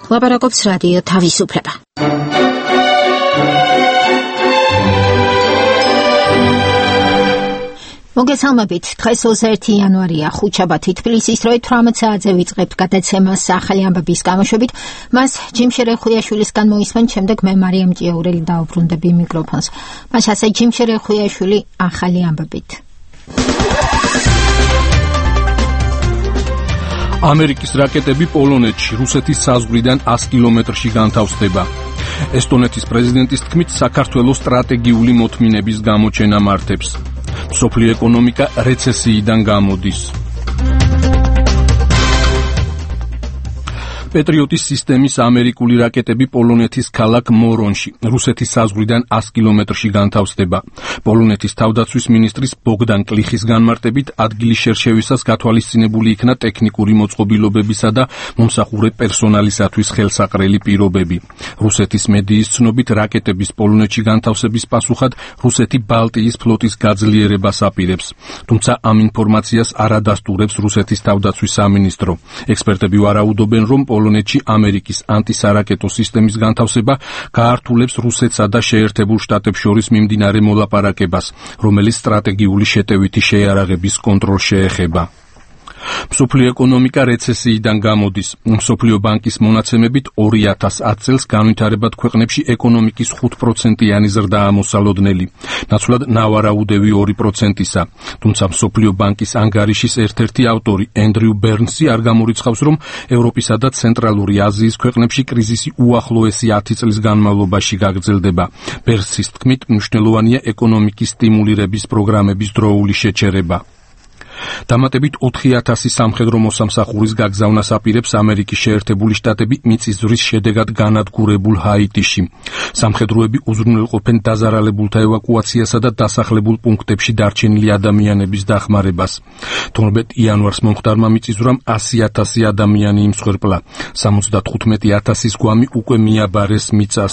ლაპარაკობს რადიო თავისუფლება. მოგესალმებით, დღეს 21 იანვარია, ხუთშაბათი, თბილისის დროით 18 საათზე ვიწყებთ გადაცემას ახალი ამბების გამოშვებით. მას ჯიმშერე ხუიაშვილისგან მოისმენთ, შემდეგ მე მარიამ ჭიაურელი დაუბრუნდები მიკროფონს. მას ასე ჯიმშერე ხუიაშვილი ახალი ამბებით. ამერიკის რაკეტები პოლონეთში, რუსეთის საზღვრიდან 100 კილომეტრში განთავსდება. ესტონეთის პრეზიდენტის თქმით, საქართველოს სტრატეგიული მოთმინების გამოჩენა მართებს. მსოფლიო ეკონომიკა რეცესიიდან გამოდის. პეტრიოტის სისტემის ამერიკული რაკეტები პოლონეთის ქალაქ მორონში, რუსეთის საზღვრიდან 100 კილომეტრში განთავსდება. პოლონეთის თავდაცვის მინისტრის ბოგდან კლიხის განმარტებით, ადგილის შერშევისას გათვალისწინებული იქნა ტექნიკური მოწყობილობებისა და მომსახურე პერსონალისათვის ხელსაყრელი პირობები. რუსეთის მედიის ცნობით, რაკეტების პოლონეთში განთავსების პასუხად რუსეთი ბალტიის ფლოტის გაძლიერებას აპირებს. თუმცა ამ ინფორმაციას არ ადასტურებს რუსეთის თავდაცვის სამინისტრო. ექსპერტები ვარაუდობენ, რომ პოლონეთში ამერიკის ანტისარაკეტო სისტემის განთავსება გაართულებს რუსეთსა და შეერთებულ შტატებს შორის მიმდინარე მოლაპარაკებას, რომელიც სტრატეგიული შეტევითი შეიარაღების კონტროლს შეეხება. მსოფლიო ეკონომიკა რეცესიიდან გამოდის. მსოფლიო ბანკის მონაცემებით 2010 წელს განვითარებად ქვეყნებში ეკონომიკის 5%-იანი ზრდაა მოსალოდნელი, ნაცვლად ნავარაუდევი 2%-ისა. თუმცა მსოფლიო ბანკის ანგარიშის ერთ-ერთი ავტორი ენდრიუ ბერნსი არ გამორიცხავს, რომ ევროპისა და ცენტრალური აზიის ქვეყნებში კრიზისი უახლოესი 10 წლის განმავლობაში გაგრძელდება. ბერნსის თქმით, მნიშვნელოვანია ეკონომიკის სტიმულირების პროგრამების დროული შეჩერება. დამატებით 4000 სამხედრო მოსამსახურის გაგზავნას აპირებს ამერიკის შეერთებული შტატები მიწისძვრის შედეგად განადგურებულ ჰაიტიში. სამხედროები უზრუნველყოფენ დაზარალებულთა ევაკუაციასა და დასახლებულ პუნქტებში დარჩენილი ადამიანების დახმარებას. 12 იანვარს მომხდარმა მიწისძვრამ 100,000 ადამიანი იმსხვერპლა. 75,000-ის გვამი უკვე მიაბარეს მიწას.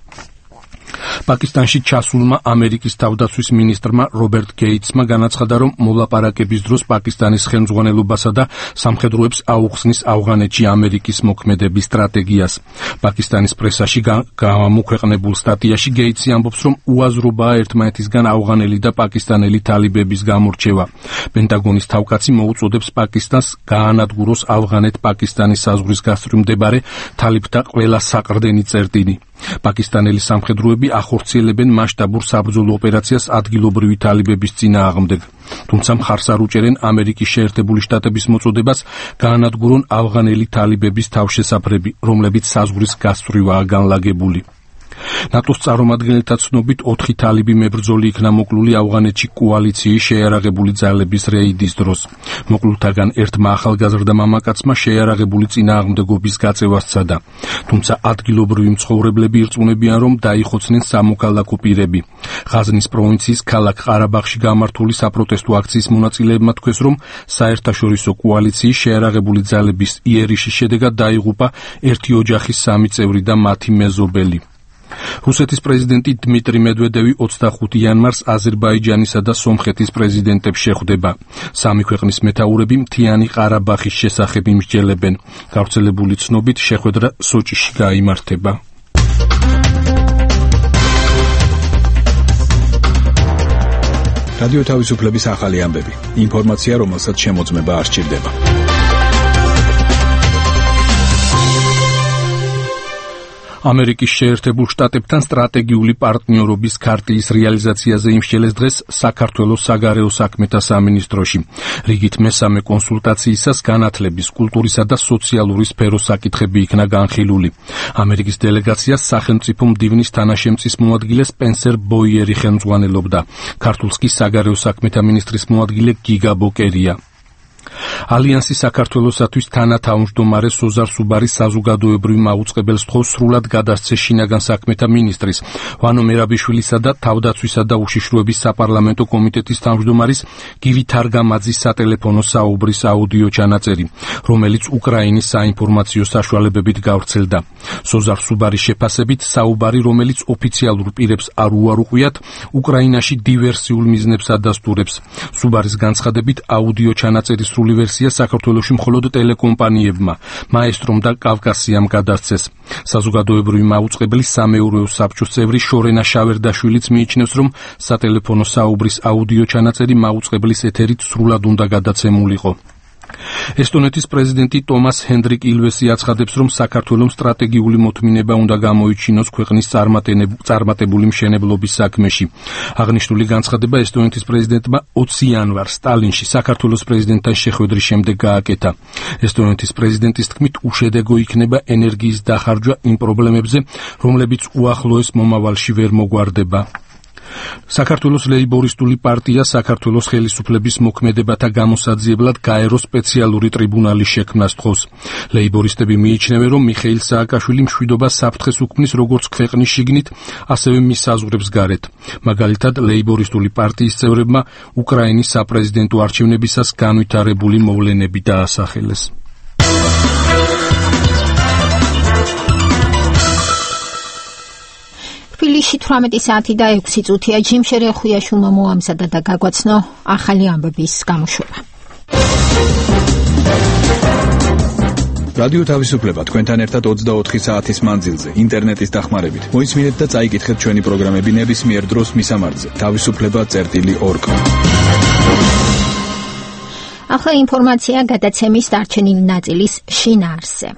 პაკისტანში ჩასულმა ამერიკის თავდაცვის მინისტრმა რობერტ გეიტსმა განაცხადა, რომ მოლაპარაკების დროს პაკისტანის ხელმძღვანელობასა და სამხედროებს აუხსნის ავღანეთში ამერიკის მოქმედების სტრატეგიას. პაკისტანის პრესაში გამოქვეყნებულ სტატიაში გეიტსი ამბობს, რომ უაზრობაა ერთმანეთისგან ავღანელი და პაკისტანელი თალიბების გამორჩევა. პენტაგონის თავკაცი მოუწოდებს პაკისტანს გაანადგუროს ავღანეთ-პაკისტანის საზღვრის გასწვრივ მდებარე თალიბთა ყველა საყრდენი წერტილი. პაკისტანელი სამხედროები ახორციელებენ მასშტაბურ საბრძოლო ოპერაციას ადგილობრივი თალიბების წინააღმდეგ. თუმცა მხარს არ უჭერენ ამერიკის შეერთებული შტატების მოწოდებას გაანადგურონ ავღანელი თალიბების თავშესაფრები, რომლებიც საზღვრის გასწვრივაა განლაგებული. ნატოს წარმომადგენელთა ცნობით 4 თალიბი მებრძოლი იქნა მოკლული ავღანეთში კოალიციის შეიარაღებული ძალების რეიდის დროს. მოკლულთაგან ერთმა ახალგაზრდა მამაკაცმა შეიარაღებული წინააღმდეგობის გაწევა სცადა. თუმცა ადგილობრივი მცხოვრებლები ირწმუნებიან, რომ დაიხოცნენ სამოქალაქო პირები. ღაზნის პროვინციის ქალაქ ყარაბაღში გამართული საპროტესტო აქციის მონაწილეებმა თქვეს, რომ საერთაშორისო კოალიციის შეიარაღებული ძალების იერიშის შედეგად დაიღუპა ერთი ოჯახის 3 წევრი და მათი მეზობელი. რუსეთის პრეზიდენტი დმიტრი მედვედევი 25 იანვარს აზერბაიჯანისა და სომხეთის პრეზიდენტებს შეხვდება. სამი ქვეყნის მეთაურები მთიანი ყარაბაღის შესახებ იმსჯელებენ. გავრცელებული ცნობით შეხვედრა სოჭიში გაიმართება. რადიო თავისუფლების ახალი ამბები. ინფორმაცია, რომელსაც შემოწმება არ სჭირდება. ამერიკის შეერთებულ შტატებთან სტრატეგიული პარტნიორობის ქარტიის რეალიზაციაზე იმსჯელეს დღეს საქართველოს საგარეო საქმეთა სამინისტროში. რიგით მესამე კონსულტაციისას განათლების, კულტურისა და სოციალური სფეროს საკითხები იქნა განხილული. ამერიკის დელეგაციას სახელმწიფო მდივნის თანაშემწის მოადგილე სპენსერ ბოიერი ხელმძღვანელობდა. ქართულს კი საგარეო საქმეთა მინისტრის მოადგილე გიგა ბოკერია. ალიანსი საქართველოსათვის თანათავმჯდომარე სოზარ სუბარის საზოგადოებრივ მაუწყებელს თხოვს სრულად გადასცეს შინაგან საქმეთა მინისტრის ვანო მერაბიშვილისა და თავდაცვისა და უშიშროების საპარლამენტო კომიტეტის თავმჯდომარის გივი თარგამაძის სატელეფონო საუბრის აუდიო ჩანაწერი, რომელიც უკრაინის საინფორმაციო საშუალებებით გავრცელდა. სოზარ სუბარის შეფასებით საუბარი, რომელიც ოფიციალურ პირებს არ უარუყიათ, უკრაინაში დივერსიულ მიზნებს ადასტურებს. სუბარის განცხადებით აუდიო ჩანაწერის სრული ვერსია საქართველოში მხოლოდ ტელეკომპანიებმა, მაესტრომ და კავკასიამ გადასცეს. საზოგადოებრივი მაუწყებლის სამეურვეო საბჭოს წევრი შორენა შავერდაშვილიც მიიჩნევს, რომ სატელეფონო საუბრის აუდიო ჩანაწერი მაუწყებლის ეთერით სრულად უნდა გადაცემულიყო. ესტონეთის პრეზიდენტი ტომას ჰენდრიკ ილვესი აცხადებს, რომ საქართველოს სტრატეგიული მოთმინება უნდა გამოიჩინოს ქვეყნის წარმატებული მშენებლობის საქმეში. აღნიშნული განცხადება ესტონეთის პრეზიდენტმა 20 იანვარს სტალინში საქართველოს პრეზიდენტთან შეხვედრის შემდეგ გააკეთა. ესტონეთის პრეზიდენტის თქმით, უშედეგო იქნება ენერგიის დახარჯვა იმ პრობლემებზე, რომლებიც უახლოეს მომავალში ვერ მოგვარდება. საქართველოს ლეიბორისტული პარტია საქართველოს ხელისუფლების მოქმედებათა გამოსაძიებლად გაერო სპეციალური ტრიბუნალი შექმნას თხოვს. ლეიბორისტები მიიჩნევენ, რომ მიხეილ სააკაშვილი მშვიდობა საფრთხეს უქმნის როგორც ქვეყნის შიგნით, ასევე მის საზღვრებს გარეთ. მაგალითად, ლეიბორისტული პარტიის წევრებმა უკრაინის საპრეზიდენტო არჩევნებისას განვითარებული მოვლენები დაასახელეს. თბილისში 18 საათი და 6 წუთია ჯიმშერე ხუიაშვილმა მოამზადა და გაგვაცნო ახალი ამბების გამოშვება. რადიო თავისუფლება თქვენთან ერთად 24 საათის მანძილზე ინტერნეტის დახმარებით. მოისმინეთ და წაიკითხეთ ჩვენი პროგრამები ნებისმიერ დროს მისამართზე თავისუფლება.org. ახლა ინფორმაცია გადაცემის დარჩენილი ნაწილის შინაარსზე.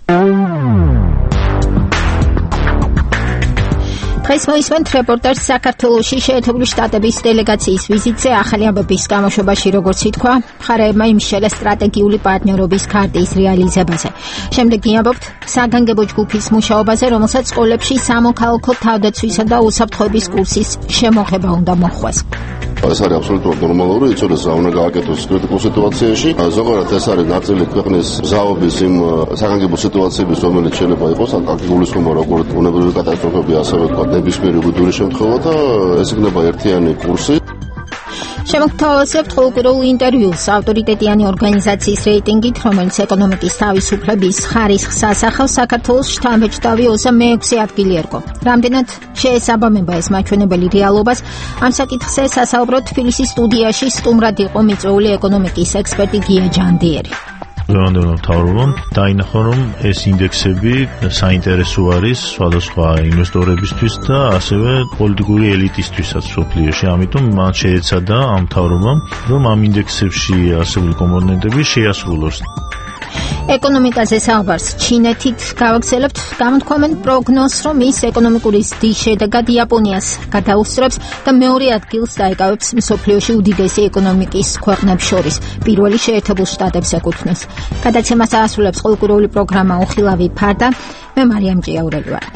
დღეს მოისმენთ რეპორტაჟს საქართველოში შეერთებული შტატების დელეგაციის ვიზიტზე ახალი ამბების გამოშვებაში, როგორც ითქვა, მხარეებმა იმსჯელეს სტრატეგიული პარტნიორობის ქარტის რეალიზებაზე. შემდეგ გიამბობთ საგანგებო ჯგუფის მუშაობაზე, რომელსაც სკოლებში სამოქალაქო თავდაცვისა და უსაფრთხოების კურსის შემოღება უნდა მოხდეს. ეს არის აბსოლუტურად ნორმალური, იცოდეს რა უნდა გააკეთოს კრიტიკულ სიტუაციაში. ზოგადად ეს არის ნაწილი ქვეყნის მზაობის იმ საგანგებო სიტუაციების, რომელიც შეიძლება იყოს, აქ გულისხმობა როგორც ბუნებრივი კატასტროფები, ასევე თქვა ნებისმიერი უბედური შემთხვევა და ეს იქნება ერთიანი კურსი. შემოგთავაზებთ ყოველკვირეულ ინტერვიუს ავტორიტეტიანი ორგანიზაციის რეიტინგით, რომელიც ეკონომიკის თავისუფლების ხარისხს ასახავს, საქართველოს შთამბეჭდავი 26 ადგილი ერგო. რამდენად შეესაბამება ეს მაჩვენებელი რეალობას, ამ საკითხზე სასაუბროთ თბილისის სტუდიაში სტუმრად იყო მიწვეული ეკონომიკის ექსპერტი გია ჯანდიერი. დღევანდელმა მთავრობამ დაინახა, რომ ეს ინდექსები საინტერესო არის სხვადასხვა ინვესტორებისთვის და ასევე პოლიტიკური ელიტისთვისაც მსოფლიოში. ამიტომ მან შეეცადა ამ მთავრობამ, რომ ამ ინდექსებში არსებული კომპონენტები შეასრულოს. ეკონომიკაზე საუბარს ჩინეთით გავაგრძელებთ. გამოთქვამენ პროგნოზს, რომ ის ეკონომიკური ზრდის შედეგად იაპონიას გადაუსწრებს და მეორე ადგილს დაიკავებს მსოფლიოში უდიდესი ეკონომიკის ქვეყნებს შორის. პირველი შეერთებულ შტატებს ეკუთვნის. გადაცემას აასრულებს ყოველკვირეული პროგრამა უხილავი ფარდა. მე მარიამ ჭიაურელი ვარ.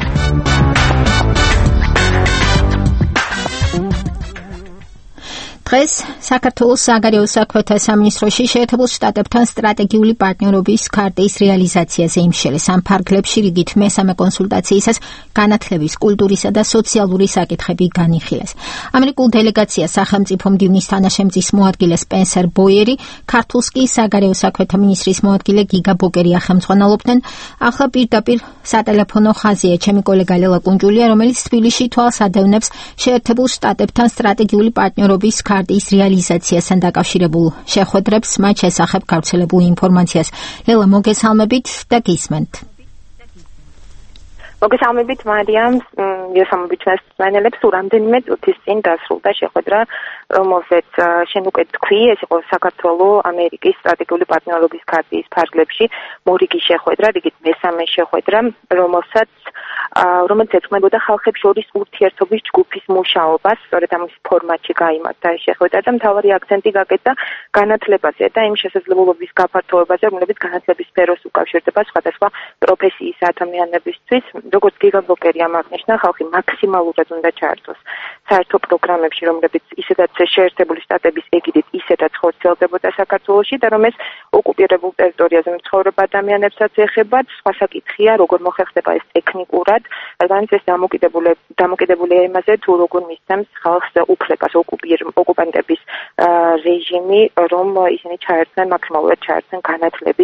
დღეს საქართველოს საგარეო საქმეთა სამინისტროში შეერთებულ შტატებთან სტრატეგიული პარტნიორობის ქარტის რეალიზაციაზე იმსჯელეს. ამ ფარგლებში რიგით მესამე კონსულტაციისას განათლების, კულტურისა და სოციალური საკითხები განიხილეს. ამერიკულ დელეგაციას სახელმწიფო მდივნის თანაშემწის მოადგილე სპენსერ ბოიერი, ქართულს კი საგარეო საქმეთა მინისტრის მოადგილე გიგა ბოკერი ახელმძღვანელობდნენ. ახლა პირდაპირ სატელეფონო ხაზია ჩემი კოლეგა ლელა კუნჯულია, რომელიც თბილისში თვალს ადევნებს შეერთებულ შტატებთან სტრატეგიული პარტნიორობის ქარტის რეალიზაციასთან დაკავშირებულ შეხვედრებს, მათ შესახებ გავრცელებულ ინფორმაციას. ლელა, მოგესალმებით და გისმენთ. მოგესალმებით მარიამ, მოგესალმებით ჩვენს მსმენელებს. რამდენიმე წუთის წინ დასრულდა შეხვედრა, რომელზეც შენ უკვე თქვი, ეს იყო საქართველოს ამერიკის სტრატეგიული პარტნიორობის ქარტის ფარგლებში მორიგი შეხვედრა, რიგით მესამე შეხვედრა, რომელიც ეძღვნებოდა ხალხებს შორის ურთიერთობის ჯგუფის მუშაობას, სწორედ ამის ფორმატში გაიმართა ეს შეხვედრა და მთავარი აქცენტი გაკეთდა განათლებაზე და იმ შესაძლებლობების გაფართოებაზე, რომლებიც განათლების სფეროს უკავშირდება სხვადასხვა პროფესიის ადამიანებისთვის. როგორც გიგა ბოკერი აღნიშნა, ხალხი მაქსიმალურად უნდა ჩაერთოს საერთო პროგრამებში, რომლებიც ისედაც შეერთებული შტატების ეგიდით ისედაც ხორციელდებოდა საქართველოში და რომ ეს ოკუპირებულ ტერიტორიაზე მცხოვრებ ადამიანებსაც ეხებათ. სხვა საკითხია, როგორ მოხერხდება ეს ტექნიკურად, რადგან ეს დამოკიდებულია იმაზე, თუ როგორ მისცემს ხალხს უფლებას ოკუპანტების რეჟიმი, რომ ისინი ჩაერთნენ, მაქსიმალურად ჩაერთნენ განათლების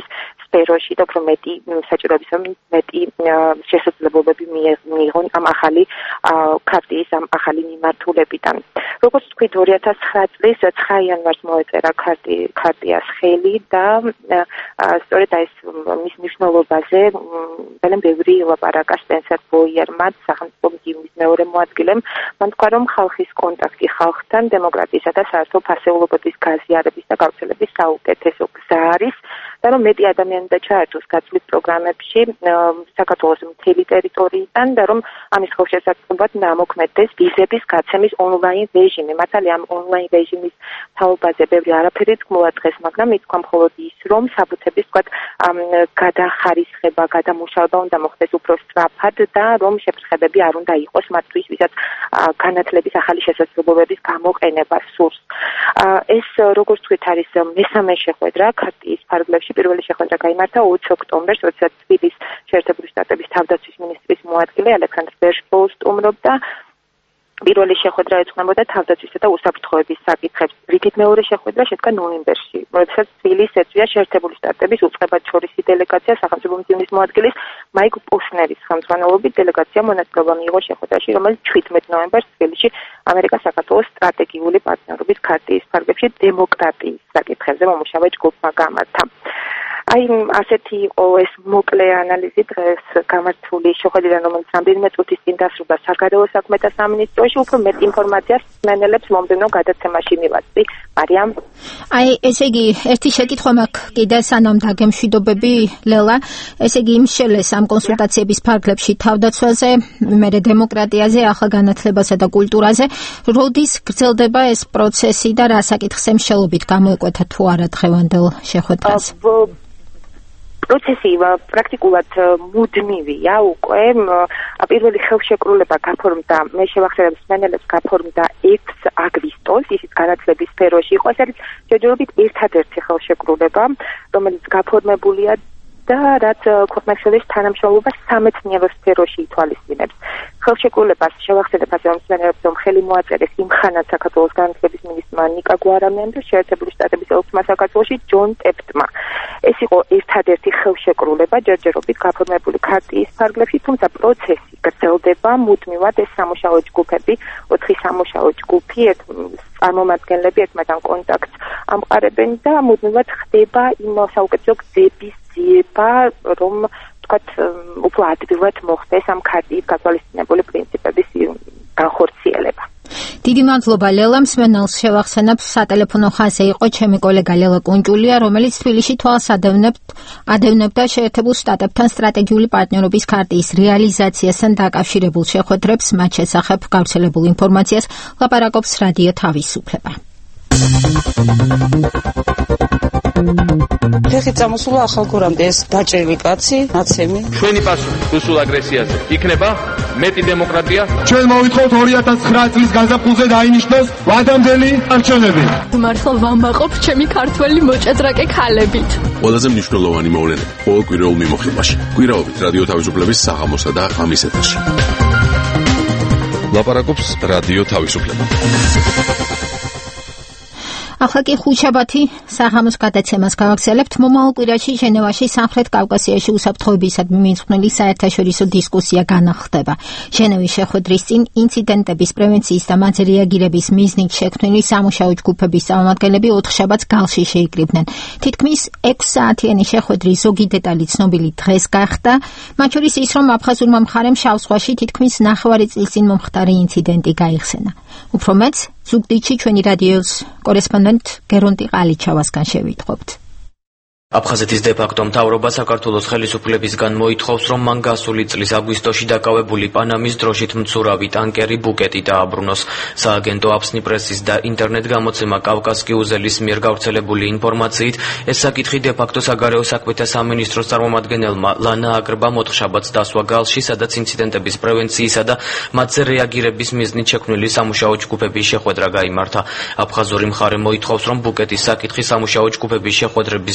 სფეროში და უფრო მეტი საჭიროების მეტი შესაძლებლობები მიიღონ ამ ახალი ქარტიის ამ ახალი მიმართულებიდან. როგორც თქვით 2009 წლის 9 იანვარს მოეწერა ქარტიას ხელი და სწორედ ეს მის მნიშვნელობაზე ძალიან ბევრი ლაპარაკა სპენსერ ბოიერმა სახელმწიფო მდივნის მეორე მოადგილემ მან თქვა რომ ხალხის კონტაქტი ხალხთან დემოკრატიისა და საერთო ფასეულობების გაზიარების და გავრცელების საუკეთესო გზა არის და რომ მეტი ადამიანი და ჩაერთოს გაცვლის პროგრამებში საქართველოს მთელი ტერიტორიიდან და რომ ამის ხელშესაწყობად დამოქმედდეს ვიზების გაცემის ონლაინ რეჟიმი. მართალია ამ ონლაინ რეჟიმის თაობაზე ბევრი არაფერი თქმულა დღეს, მაგრამ ითქვა მხოლოდ ის, რომ საბუთების თქვათ გადახარისხება, გადამუშავება უნდა მოხდეს უფრო სწრაფად და რომ შეფრთხებები არ უნდა იყოს მათთვის, ვისაც განათლების ახალი შესაძლებლობების გამოყენება სურს. ეს როგორც თქვით არის მესამე შეხვედრა ქარტიის ფარგლებში. პირველი შეხვედრა გაიმართა 20 ოქტომბერს, როდესაც თბილისის შეერთებული შტატების თავდაცვის მინისტრის მოადგილე ალექსანდრ ბერშბო სტუმრობდა. პირველი შეხვედრა ეძღვნებოდა თავდაცვისა და უსაფრთხოების საკითხებს. რიგით მეორე შეხვედრა შედგა ნოემბერში, როდესაც თბილისს ეწვია შეერთებული შტატების უწყებაჩორისი დელეგაცია სახელმწიფო მდივნის მოადგილის მაიკ პოშნერის ხელმძღვანელობით. დელეგაცია მონაწილეობა მიიღო შეხვედრაში, რომელიც 17 ნოემბერს თბილისში ამერიკა-საქართველოს სტრატეგიული პარტნიორობის ქარტიის ფარგლებში დემოკრატიის საკითხებზე მომუშავე ჯგუფმა გამართა. აი ასეთი იყო ეს მოკლე ანალიზი დღეს გამართული შეხვედრიდან, რომელიც რამდენიმე წუთის წინ დასრულდა საგარეო საქმეთა სამინისტროში. უფრო მეტ ინფორმაციას მსმენელებს მომდევნო გადაცემაში მივაწვდი. მარიამ. აი ესე იგი ერთი შეკითხვა მაქვს კიდე სანამ დაგემშვიდობები ლელა. ესე იგი იმ შელეს ამ კონსულტაციების ფარგლებში თავდაცვაზე, მერე დემოკრატიაზე, ახალ განათლებასა და კულტურაზე, როდის გრძელდება ეს პროცესი და რა საკითხს ემშელობით გამოიკვეთა თუ არა დღევანდელ შეხვედრას? პროცესი პრაქტიკულად მუდმივია უკვე. პირველი ხელშეკრულება გაფორმდა, მე შევახსენებ მსმენელებს, გაფორმდა 6 აგვისტოს, ისიც განათლების სფეროში იყო. ეს არის ჯერჯერობით ერთადერთი ხელშეკრულება, რომელიც გაფორმებულია და რაც ქვეყნების თანამშრომლობას სამეცნიერო სფეროში ითვალისწინებს. ხელშეკრულებას შევახსენებ ასე რომ მსმენელებს რომ ხელი მოაწერეს იმ ხანად საქართველოს განათლების მინისტრმა ნიკა გვარამიანს და შეერთებული შტატების ელჩმა საქართველოში ჯონ ტეფტმა. ეს იყო ერთადერთი ხელშეკრულება ჯერჯერობით გაფორმებული ქარტიის ფარგლებში, თუმცა პროცესი გრძელდება მუდმივად. ეს სამუშაო ჯგუფები, 4 სამუშაო ჯგუფი, წარმომადგენლები ერთმანეთთან კონტაქტს ამყარებენ და მუდმივად ხდება იმ საუკეთესო გზების ძიება, რომ თქვათ უფრო ადვილად მოხდეს ამ ქარტიის გათვალისწინებული პრინციპების განხორციელება. დიდი მადლობა ლელა. მსმენელს შევახსენებ სატელეფონო ხაზზე იყო ჩემი კოლეგა ლელა კუნჭულია, რომელიც თბილისში თვალს ადევნებდა შეერთებულ შტატებთან სტრატეგიული პარტნიორობის ქარტიის რეალიზაციასთან დაკავშირებულ შეხვედრებს. მათ შესახებ გავრცელებულ ინფორმაციას ლაპარაკობს რადიო თავისუფლება. ფეხით წამოსულა ახალგორამდე ეს დაჭრილი კაცი, ნაცემი. ჩვენი პასუხი რუსულ აგრესიაზე იქნება მეტი დემოკრატია. ჩვენ მოვითხოვთ 2009 წლის გაზაფხულზე დაინიშნოს ვადამდელი არჩევნები. მართლა ვამაყობ ჩემი ქართველი მოჭადრაკე ქალებით. ყველაზე მნიშვნელოვანი მოვლენები ყოველ კვირაულ მიმოხილვაში. კვირაობით რადიო თავისუფლების საღამოსა და ღამის ეთერში. ლაპარაკობს რადიო თავისუფლება. ახლა კი ხუთშაბათი საღამოს გადაცემას გავაგრძელებთ. მომავალ კვირაში ჟენევაში სამხრეთ კავკასიაში უსაფრთხოებისადმი მიძღვნილი საერთაშორისო დისკუსია განახლდება. ჟენევის შეხვედრის წინ ინციდენტების პრევენციის და მათზე რეაგირების მიზნით შექმნილი სამუშაო ჯგუფების წარმომადგენლები 4 შაბათს გალში შეიკრიბნენ. თითქმის 6 საათიანი შეხვედრის ზოგი დეტალი ცნობილი დღეს გახდა, მათ შორის ის, რომ აფხაზურმა მხარემ შავ ზღვაში თითქმის 9 წლის წინ მომხდარი ინციდენტი გაიხსენა. უფრო მეც ზუგდიდში ჩვენი რადიოს კორესპონდენტ გერონტი ყალიჩავასგან შევიტყობთ. აფხაზეთის დე-ფაქტო მთავრობა საქართველოს ხელისუფლებისგან მოითხოვს, რომ მან გასული წლის აგვისტოში დაკავებული პანამის დროშით მცურავი ტანკერი ბუკეტი დააბრუნოს. სააგენტო აფსნი პრესის და ინტერნეტ გამოცემა კავკასკი უზელის მიერ გავრცელებული ინფორმაციით, ეს საკითხი დე-ფაქტო საგარეო საქმეთა სამინისტროს წარმომადგენელმა ლანა აგრბამ 4 შაბათს დასვა გალში, სადაც ინციდენტების პრევენციისა და მათზე რეაგირების მიზნით შექმნილი სამუშაო ჯგუფების შეხვედრა გაიმართა. აფხაზური მხარე მოითხოვს, რომ ბუკეტის საკითხი სამუშაო ჯგუფების შეხვედრების დღის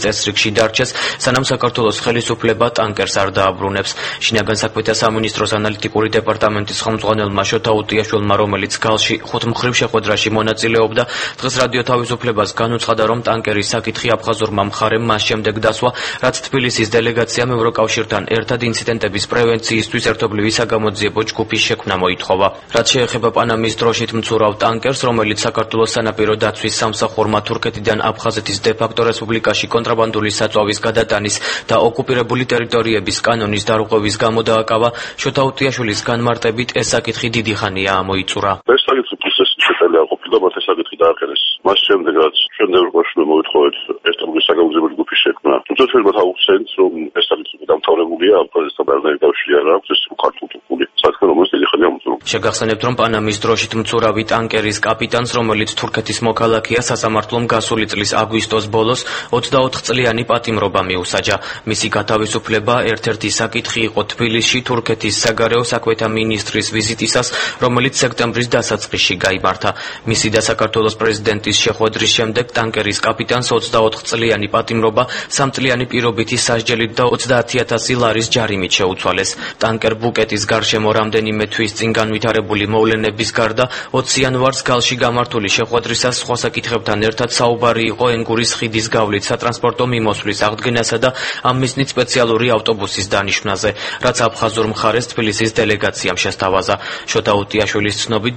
წესრიგში დარჩეს, სანამ საქართველოს ხელისუფლება ტანკერს არ დააბრუნებს. შინაგან საქმეთა სამინისტროს ანალიტიკური დეპარტამენტის ხელმძღვანელმა შოთა უტიაშვილმა, რომელიც გალში 5 მხრივ შეხვედრაში მონაწილეობდა, დღეს რადიო თავისუფლებას განუცხადა, რომ ტანკერის საკითხი აფხაზურმა მხარემ მას შემდეგ დასვა, რაც თბილისის დელეგაციამ ევროკავშირთან ერთად ინციდენტების პრევენციისთვის ერთობლივი საგამოძიებო ჯგუფის შექმნა მოითხოვა. რაც შეეხება პანამის დროშით მცურავ ტანკერს, რომელიც საქართველოს სანაპირო დაცვის სამსახურმა თურქეთიდან აფხაზეთის დე-ფაქტო რესპუბლიკაში კონტრაბანდული საწვავის გადატანის და ოკუპირებული ტერიტორიების კანონის დარღვევის გამო დააკავა, შოთა უტიაშვილის განმარტებით ეს საკითხი დიდი ხანია ამოიწურა. ეს საკითხი პროცესში შეტანილი არ ყოფილა, მათ ეს საკითხი დაახელეს. მას შემდეგ რაც შემდეგ ევროკავშირმა მოითხოვეთ ერთობლივი საგამოძიებო ჯგუფის შექმნა, თუმცა ჩვენ მათ ავუხსენთ, რომ ეს საკითხი დამთავრებულია, აფხაზეთთან ბარნაირი კავშირი არ აქვს, ეს ქართულ-თურქული საკითხი, რომელიც დიდი ხანია ამოწურა. შეგახსენებთ, რომ პანამის დროშით მცურავი ტანკერის კაპიტანს, რომელიც თურქეთის მოქალაქეა, სასამართლომ გასული წლის აგვისტოს ბოლოს 24 წლიანი პატიმრობა მიუსაჯა. მისი გათავისუფლება ერთ-ერთი საკითხი იყო თბილისში თურქეთის საგარეო საქმეთა მინისტრის ვიზიტისას, რომელიც სექტემბრის დასაწყისში გაიმართა. მისი და საქართველოს პრეზიდენტის შეხვედრის შემდეგ ტანკერის კაპიტანს 24 წლიანი პატიმრობა, 3 წლიანი პირობითი სასჯელით და 30,000 ლარის ჯარიმით შეუცვალეს. ტანკერ ბუკეტის გარშემო რამდენიმე თვის წინ განვითარებული მოვლენების გარდა 20 იანვარს გალში გამართული შეხვედრისას სხვა საკითხებთან ერთად საუბარი იყო ენგურის ხიდის გავლით სატრანსპორტო მიმოსვლის აღდგენასა და ამ მიზნით სპეციალური ავტობუსის დანიშვნაზე, რაც აფხაზურ მხარეს თბილისის დელეგაციამ შესთავაზა. შოთა უტიაშვილის ცნობით,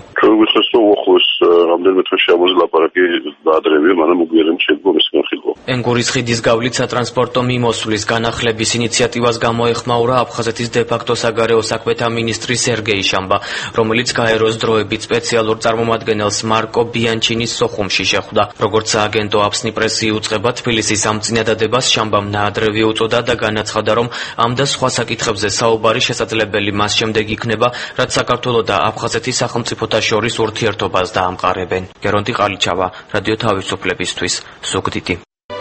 რამდენიმე თვეში ამოზლაპარაკი დაადრევია, მანამ უგვიერემ შედგო მისი განხილვა. ენგურის ხიდის გავლით სატრანსპორტო მიმოსვლის განახლების ინიციატივას გამოეხმაურა აფხაზეთის დე-ფაქტო საგარეო საქმეთა მინისტრი სერგეი შამბა, რომელიც გაეროს დროებით სპეციალურ წარმომადგენელს მარკო ბიანჩინის სოხუმში შეხვდა. როგორც სააგენტო აფსნი პრესი იუწყება, თბილისის ამ წინადადებას შამბამ ნაადრევი უწოდა და განაცხადა, რომ ამ და სხვა საკითხებზე საუბარი შესაძლებელი მას შემდეგ იქნება, რაც საქართველო და აფხაზეთის სახელმწიფოთა შორის ურთიერთობას დაამყარებენ. გერონტი ყალიჩავა, რადიო თავისუფლებისთვის, ზუგდიდი.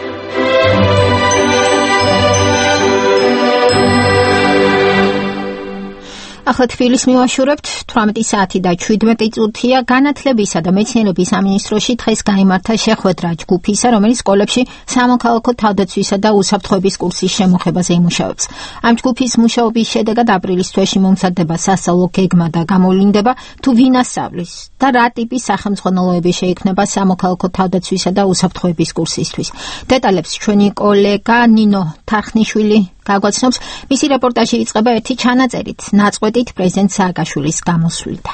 ახლა თბილისს მივაშურებთ, 18 საათი და 17 წუთია. განათლებისა და მეცნიერების სამინისტროში დღეს გაიმართა შეხვედრა ჯგუფისა, რომელიც სკოლებში სამოქალაქო თავდაცვისა და უსაფრთხოების კურსის შემოღებაზე იმუშავებს. ამ ჯგუფის მუშაობის შედეგად აპრილის თვეში მომზადდება სასწავლო გეგმა და გამოვლინდება, თუ ვინ ასწავლის და რა ტიპის სახელმძღვანელოები შეიქმნება სამოქალაქო თავდაცვისა და უსაფრთხოების კურსისთვის. დეტალებს ჩვენი კოლეგა ნინო თარხნიშვილი გაგვაცნობს. მისი რეპორტაჟი იწყება ერთი ჩანაწერით, ნაწყვეტით პრეზიდენტ სააკაშვილის გამოსვლიდან.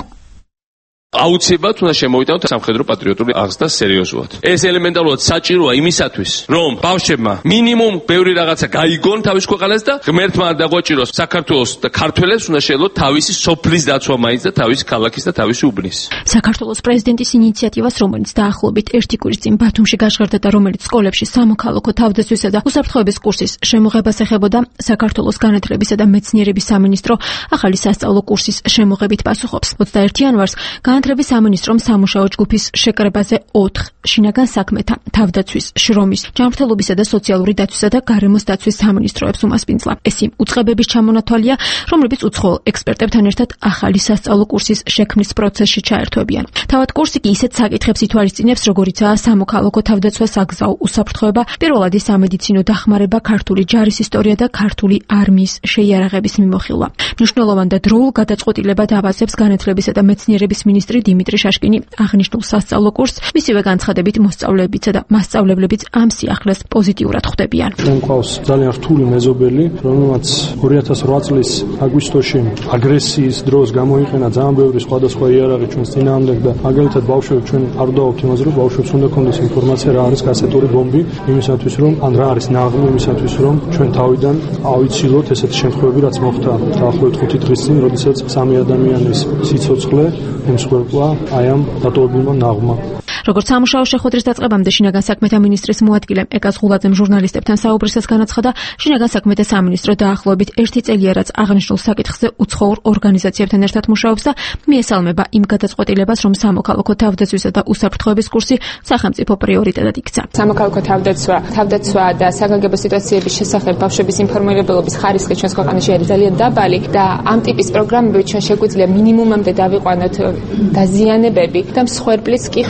აუცილებლად უნდა შემოვიტანოთ სამხედრო პატრიოტული აღზრდა სერიოზულად. ეს ელემენტარულად საჭიროა იმისათვის, რომ ბავშვებმა მინიმუმ ბევრი რაღაცა გაიგონ თავის ქვეყანას და ღმერთმა არ დაგვაჭიროს საქართველოს და ქართველებს უნდა შეძლოთ თავისი სოფლის დაცვა მაინც და თავისი ქალაქის და თავისი უბნის. საქართველოს პრეზიდენტის ინიციატივას, რომელიც დაახლოებით 1 კვირის წინ ბათუმში გაჟღერდა და რომელიც სკოლებში სამოქალაქო თავდაცვისა და უსაფრთხოების კურსის შემოღებას ეხებოდა, საქართველოს განათლებისა და მეცნიერების სამინისტრო ახალი სასწავლო კურსის შემოღებით პასუხობს. 21 იანვარს განათლების სამინისტრომ სამუშაო ჯგუფის შეკრებაზე 4 შინაგან საქმეთა, თავდაცვის, შრომის, ჯანმრთელობისა და სოციალური დაცვისა და გარემოს დაცვის სამინისტროებს უმასპინძლა. ეს იმ უწყებების ჩამონათვალია, რომლებიც უცხოელ ექსპერტებთან ერთად ახალი სასწავლო კურსის შექმნის პროცესში ჩაერთვებიან. თავად კურსი კი ისეთ საკითხებს ითვალისწინებს, როგორიცაა სამოქალაქო თავდაცვა, საგზაო უსაფრთხოება, პირველადი სამედიცინო დახმარება, ქართული ჯარის ისტორია და ქართული არმიის შეიარაღების მიმოხილვა. მნიშვნელოვან და დროულ გადაწყვეტილებად ავაზებს განათლებისა და მეცნიერების მინისტრი დიმიტრი შაშკინი აღნიშნულ სასწავლო კურსს, მისივე განცხადებით მოსწავლეებიცა და მასწავლებლებიც ამ სიახლეს პოზიტიურად ხვდებიან. ჩვენ გვყავს ძალიან რთული მეზობელი, რომელმაც 2008 წლის აგვისტოში აგრესიის დროს გამოიყენა ძალიან ბევრი სხვადასხვა იარაღი ჩვენს წინააღმდეგ და მაგალითად ბავშვები ჩვენ არ ვდაობთ იმაზე, რომ ბავშვებს უნდა ქონდეს ინფორმაცია რა არის კასეტური ბომბი, იმისათვის რომ ან რა არის ნაღმი, იმისათვის რომ ჩვენ თავიდან ავიცილოთ ესეთი შემთხვევები, რაც მოხდა დაახლოებით 5 დღის წინ, როდესაც 3 ადამიანის სიცოცხლე ემსხვერპლა აი ამ დატოვებულმა ნაღმა. როგორც სამუშაო შეხვედრის დაწყებამდე შინაგან საქმეთა მინისტრის მოადგილე ეკას ღულაძემ ჟურნალისტებთან საუბრისას განაცხადა, შინაგან საქმეთა სამინისტრო დაახლოებით 1 წელია, რაც აღნიშნულ საკითხზე უცხოურ ორგანიზაციებთან ერთად მუშაობს და მიესალმება იმ გადაწყვეტილებას, რომ სამოქალაქო თავდაცვისა და უსაფრთხოების კურსი სახელმწიფო პრიორიტეტად იქცა. სამოქალაქო თავდაცვა და საგანგებო სიტუაციების შესახებ ბავშვების ინფორმირებელობის ხარისხი ჩვენს ქვეყანაში არის ძალიან დაბალი და ამ ტიპის პროგრამები ჩვენ შეგვიძლია მინიმუმამდე დავიყვანოთ დაზიანებები და მსხვერპლის კი ხშირად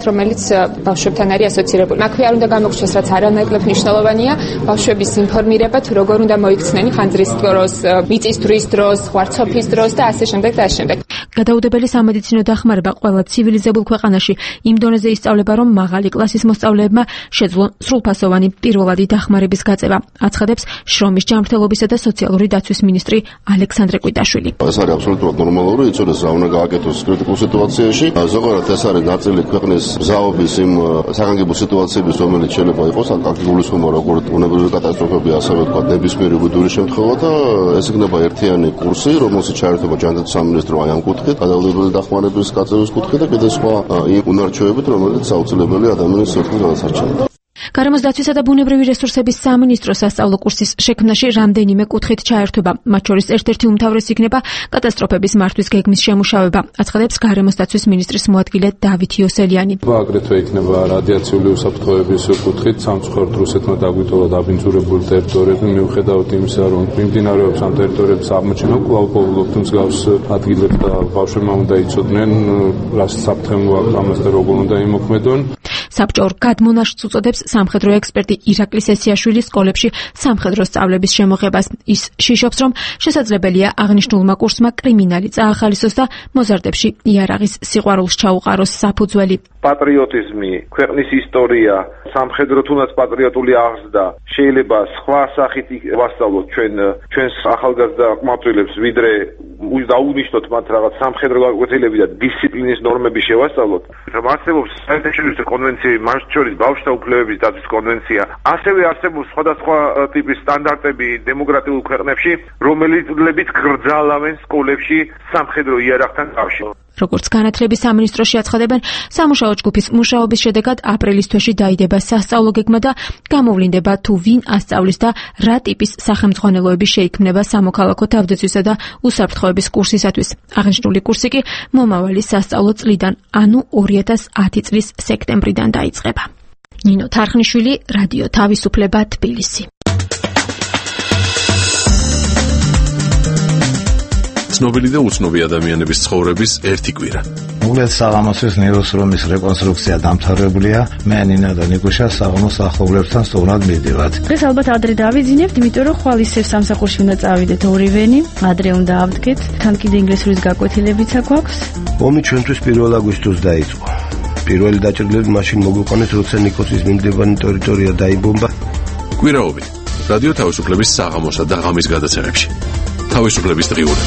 რომელიც ბავშვებთან არის ასოცირებული. აქვე არ უნდა გამოგვჩნდეს, რაც არანაკლებ მნიშვნელოვანია, ბავშვების ინფორმირება თუ როგორ უნდა მოიქცნენ ხანძრის დროს, მიწისძვრის დროს, ღვარცოფის დროს და ასე შემდეგ და ასე შემდეგ. გადაუდებელი სამედიცინო დახმარება ყველა ცივილიზებულ ქვეყანაში იმ დონეზე ისწავლება, რომ მაღალი კლასის მოსწავლეებმა შეძლონ სრულფასოვანი პირველადი დახმარების გაწევა, აცხადებს შრომის ჯანმრთელობისა და სოციალური დაცვის მინისტრი ალექსანდრე კვიტაშვილი. ეს არის აბსოლუტურად ნორმალური, იცოდეს რა უნდა გააკეთოს კრიტიკულ სიტუაციაში. ზოგადად ეს არის ნაწილი ქვეყნის მზაობის იმ საგანგებო სიტუაციების, რომელიც შეიძლება იყოს, აქ გულისხმობა როგორც უნებრივი კატასტროფები, ასევე თქვა ნებისმიერი უბედური შემთხვევა და ეს იქნება ერთიანი კურსი, რომელსაც ჩაერთვება ჯანდაცვის სამინისტრო აი ამ კუთხით, გადაუდებელი დახმარების გაწევის კუთხით და კიდევ სხვა იმ უნარჩვევებით, რომელიც აუცილებელია ადამიანის სივრცის გადასარჩენად. გარემოს დაცვისა და ბუნებრივი რესურსების სამინისტრო სასწავლო კურსის შექმნაში რამდენიმე კუთხით ჩაერთვება. მათ შორის ერთ-ერთი უმთავრესი იქნება კატასტროფების მართვის გეგმის შემუშავება, აცხადებს გარემოს დაცვის მინისტრის მოადგილე დავით იოსელიანი. აგრეთვე იქნება რადიაციული უსაფრთხოების კუთხით სამწუხაროდ რუსეთმა დაგვიტოვა დაბინძურებული ტერიტორიები, მიუხედავად იმისა, რომ მიმდინარეობს ამ ტერიტორიების აღმოჩენა, კვლავ პოულობთ მსგავს ადგილებს და ბავშვებმა უნდა იცოდნენ, რა საფრთხემო აქვს ამას და როგორ უნდა იმოქმედონ. საბჭო გადმონაშთს უწოდებს სამხედრო ექსპერტი ირაკლი სესიაშვილი სკოლებში სამხედრო სწავლების შემოღებას. ის შიშობს, რომ შესაძლებელია აღნიშნულმა კურსმა კრიმინალი წაახალისოს და მოზარდებში იარაღის სიყვარულს ჩაუყაროს საფუძველი. პატრიოტიზმი, ქვეყნის ისტორია, სამხედრო თუნდაც პატრიოტული აღზრდა შეიძლება სხვა სახით ვასწავლოთ ჩვენს ახალგაზრდა ყმაწვილებს, ვიდრე დაუნიშნოთ მათ რაღაც სამხედრო გაკვეთილები და დისციპლინის ნორმები შევასწავლოთ. არსებობს საერთაშორისო კონვენცია, მათ შორის ბავშვთა უფლებების დაცვის კონვენცია. ასევე არსებობს სხვადასხვა ტიპის სტანდარტები დემოკრატიულ ქვეყნებში, რომელიც გრძალავენ სკოლებში სამხედრო იარაღთან კავშირს. როგორც განათლების სამინისტროში აცხადებენ, სამუშაო ჯგუფის მუშაობის შედეგად აპრილის თვეში დაიდება სასწავლო გეგმა და გამოვლინდება თუ ვინ ასწავლის და რა ტიპის სახელმძღვანელოები შეიქმნება სამოქალაქო თავდაცვისა და უსაფრთხოების კურსისათვის. აღნიშნული კურსი კი მომავალი სასწავლო წლიდან, ანუ 2010 წლის სექტემბრიდან დაიწყება. ნინო თარხნიშვილი, რადიო თავისუფლება, თბილისი. ცნობილი და უცნობი ადამიანების ცხოვრების ერთი კვირა. უგლეს საღამოსის ნეიროსრომის რეკონსტრუქცია დამთავრებულია. მე ნინა და ნიკუშა საღამოს ახლობლებთან სტუმრად მივდივართ. დღეს ალბათ ადრე დავიძინებთ, იმიტომ რომ ხვალ ისევ სამსახურში უნდა წავიდეთ ორივენი. ადრე უნდა ავდგეთ. თან კიდე ინგლისურის გაკვეთილებიც აქვს. ომი ჩვენთვის 1 აგვისტოს დაიწყო. პირველი დაჭრილები მაშინ მოგვიყვანეს, როცა ნიკოსის მიმდებარე ტერიტორია დაიბომბა. კვირაობით რადიო თავისუფლების საღამოსა და ღამის გადაცემებში. თავისუფლების დღიურები.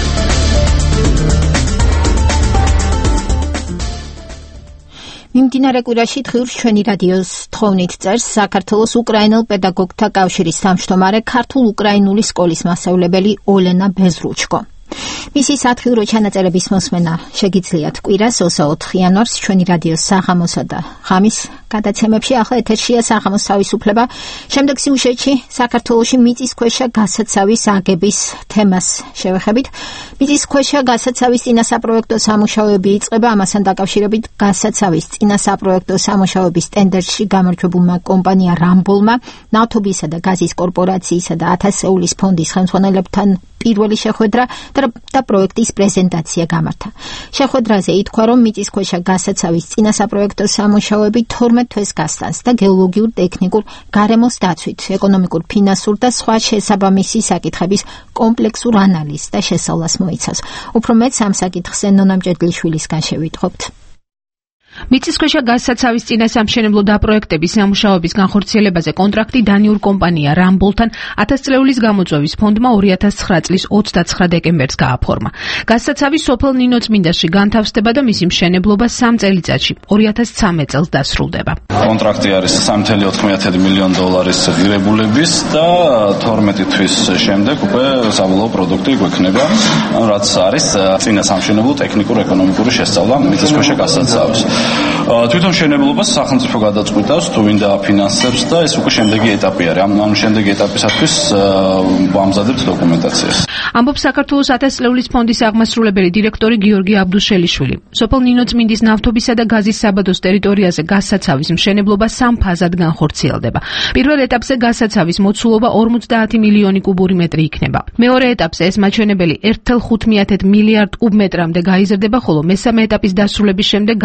მიმდინარე კვირაში დღიურს ჩვენი რადიოს თხოვნით წერს საქართველოს უკრაინელ პედაგოგთა კავშირის თავმჯდომარე ქართულ-უკრაინული სკოლის მასწავლებელი ოლენა ბეზრუჩკო. მისი სათხილრო ჩანაწერების მოსმენა შეგიძლიათ კვირას 24 იანვარს ჩვენი რადიოს საღამოსა და ღამის გადაცემებში. ახლა ეთერშია საღამოს თავისუფლება. შემდეგ სიუჟეტში საქართველოში მიწისქვეშა გასაცავის აგების თემას შევეხებით. მიწისქვეშა გასაცავის წინასაპროექტო სამუშაოები იწყება. ამასთან დაკავშირებით გასაცავის წინასაპროექტო სამუშაოების ტენდერში გამარჯვებულმა კომპანია რამბოლმა ნავთობისა და გაზის კორპორაციისა და 1000 ეურის ფონდის ხელმძღვანელებთან პირველი შეხვედრა და პროექტის პრეზენტაცია გამართა. შეხვედრაზე ითქვა, რომ მიწისქვეშა გასაცავის წინასაპროექტო სამუშაოები 12 თვეს გასტანს და გეოლოგიურ, ტექნიკურ, გარემოს დაცვით, ეკონომიკურ, ფინანსურ და სხვა შესაბამისი საკითხების კომპლექსურ ანალიზს და შესწავლას მოიცავს. უფრო მეტს ამ საკითხზე ნონა მჭედლიშვილისგან შევიტყობთ. მიწისქვეშა გასაცავის წინასამშენებლო დაპროექტების სამუშაოების განხორციელებაზე კონტრაქტი დანიურ კომპანია რამბოლთან 1000 წლეულის გამოწვევის ფონდმა 2009 წლის 29 დეკემბერს გააფორმა. გასაცავი სოფელ ნინოწმინდაში განთავსდება და მისი მშენებლობა 3 წელიწადში 2013 წელს დასრულდება. კონტრაქტი არის $3.9 მილიონი ღირებულების და 12 თვის შემდეგ უკვე საბოლოო პროდუქტი გვექნება, რაც არის წინასამშენებლო ტექნიკურ-ეკონომიკური შესწავლა მიწისქვეშა გასაცავის. თვითონ მშენებლობას სახელმწიფო გადაწყვეტავს, თუ ვინ დააფინანსებს და ეს უკვე შემდეგი ეტაპი არის. ამ შემდეგი ეტაპისათვის ვამზადებთ დოკუმენტაციას. ამბობს საქართველოს 1000 წლეულის ფონდის აღმასრულებელი დირექტორი გიორგი აბდუშელიშვილი. სოფელ ნინოწმინდის ნავთობისა და გაზის საბადოს ტერიტორიაზე გასაცავის მშენებლობა 3 ფაზად განხორციელდება. პირველ ეტაპზე გასაცავის მოცულობა 50 მილიონი კუბური მეტრი იქნება. მეორე ეტაპზე ეს მაჩვენებელი 1.5 მილიარდ კუბ მეტრამდე გაიზრდება, ხოლო მესამე ეტაპის დასრულების შემდეგ გასაცავს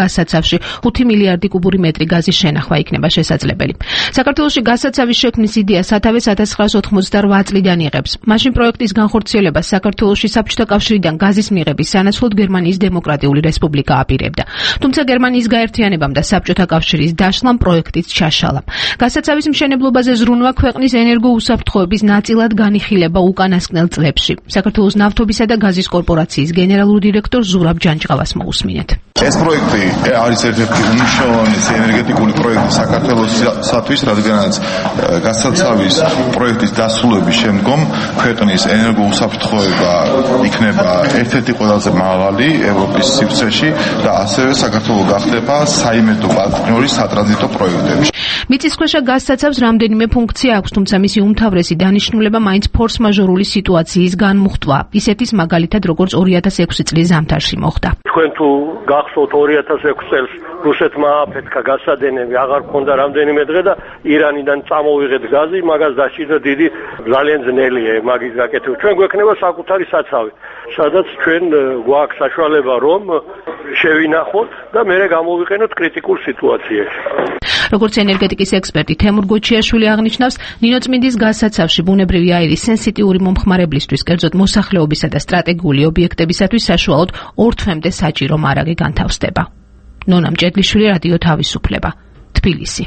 საქართველოში 5 მილიარდი კუბური მეტრი გაზის შენახვა იქნება შესაძლებელი. საქართველოში გაზსაცავის შექმნის იდეა სათავეს 1988 წლიდან იღებს. მაშინ პროექტის განხორციელებას საქართველოში საბჭოთა კავშირიდან გაზის მიღების სანაცვლოდ გერმანიის დემოკრატიული რესპუბლიკა აპირებდა. თუმცა გერმანიის გაერთიანებამ და საბჭოთა კავშირის დაშლამ პროექტიც ჩაშალა. გაზსაცავის მშენებლობაზე ზრუნვა ქვეყნის ენერგოუსაფრთხოების ნაწილად განიხილება უკანასკნელ წლებში. საქართველოს ნავთობისა და გაზის კორპორაციის გენერალური დირექტორ ზურაბ ჯანჯყავას მოусმინეთ. ეს პროექტი არის ერთ-ერთი უმნიშვნელოვანესი ენერგეტიკული პროექტი საქართველოსთვის, რადგანაც გაზსაცავის პროექტის დასრულების შემდგომ ქვეყნის ენერგოუსაფრთხოება იქნება ერთ-ერთი ყველაზე მაღალი ევროპის სივრცეში და ასევე საქართველო გახდება საიმედო პარტნიორი სატრანზიტო პროექტებში. მიწისქვეშა გაზსაცავს რამდენიმე ფუნქცია აქვს, თუმცა მისი უმთავრესი დანიშნულება მაინც ფორს-მაჟორული სიტუაციის განმუხტვა, ისეთის მაგალითად როგორც 2006 წლის ზამთარში მოხდა. თქვენ თუ გახსოვთ 2006 წელს რუსეთმა აფეთქა გასადენები, აღარ ქონდა რამდენიმე დღე და ირანიდან წამოვიღეთ გაზი, მაგას დაჭირდა დიდი ძალიან ძნელია მაგის გაკეთება. ჩვენ გვექნება საკუთარი საცავი, სადაც ჩვენ გვაქვს საშუალება რომ შევინახოთ და მერე გამოვიყენოთ კრიტიკულ სიტუაციაში. როგორც ენერგეტიკის ექსპერტი თემურ გოჩიაშვილი აღნიშნავს, ნინოწმინდის გაზსაცავში ბუნებრივი აირის სენსიტიური მომხმარებლისთვის, კერძოდ მოსახლეობისა და სტრატეგიული ობიექტებისათვის საშუალოდ 2 თვემდე საჭირო მარაგი განთავსდება. ნონა მჭედლიშვილი, რადიო თავისუფლება, თბილისი.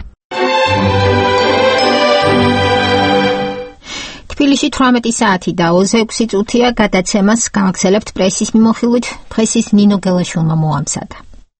თბილისში 18 საათი და 26 წუთია გადაცემას გავაგრძელებთ პრესის მიმოხილვით. დღეს ნინო გელაშვილმა მოამზადა.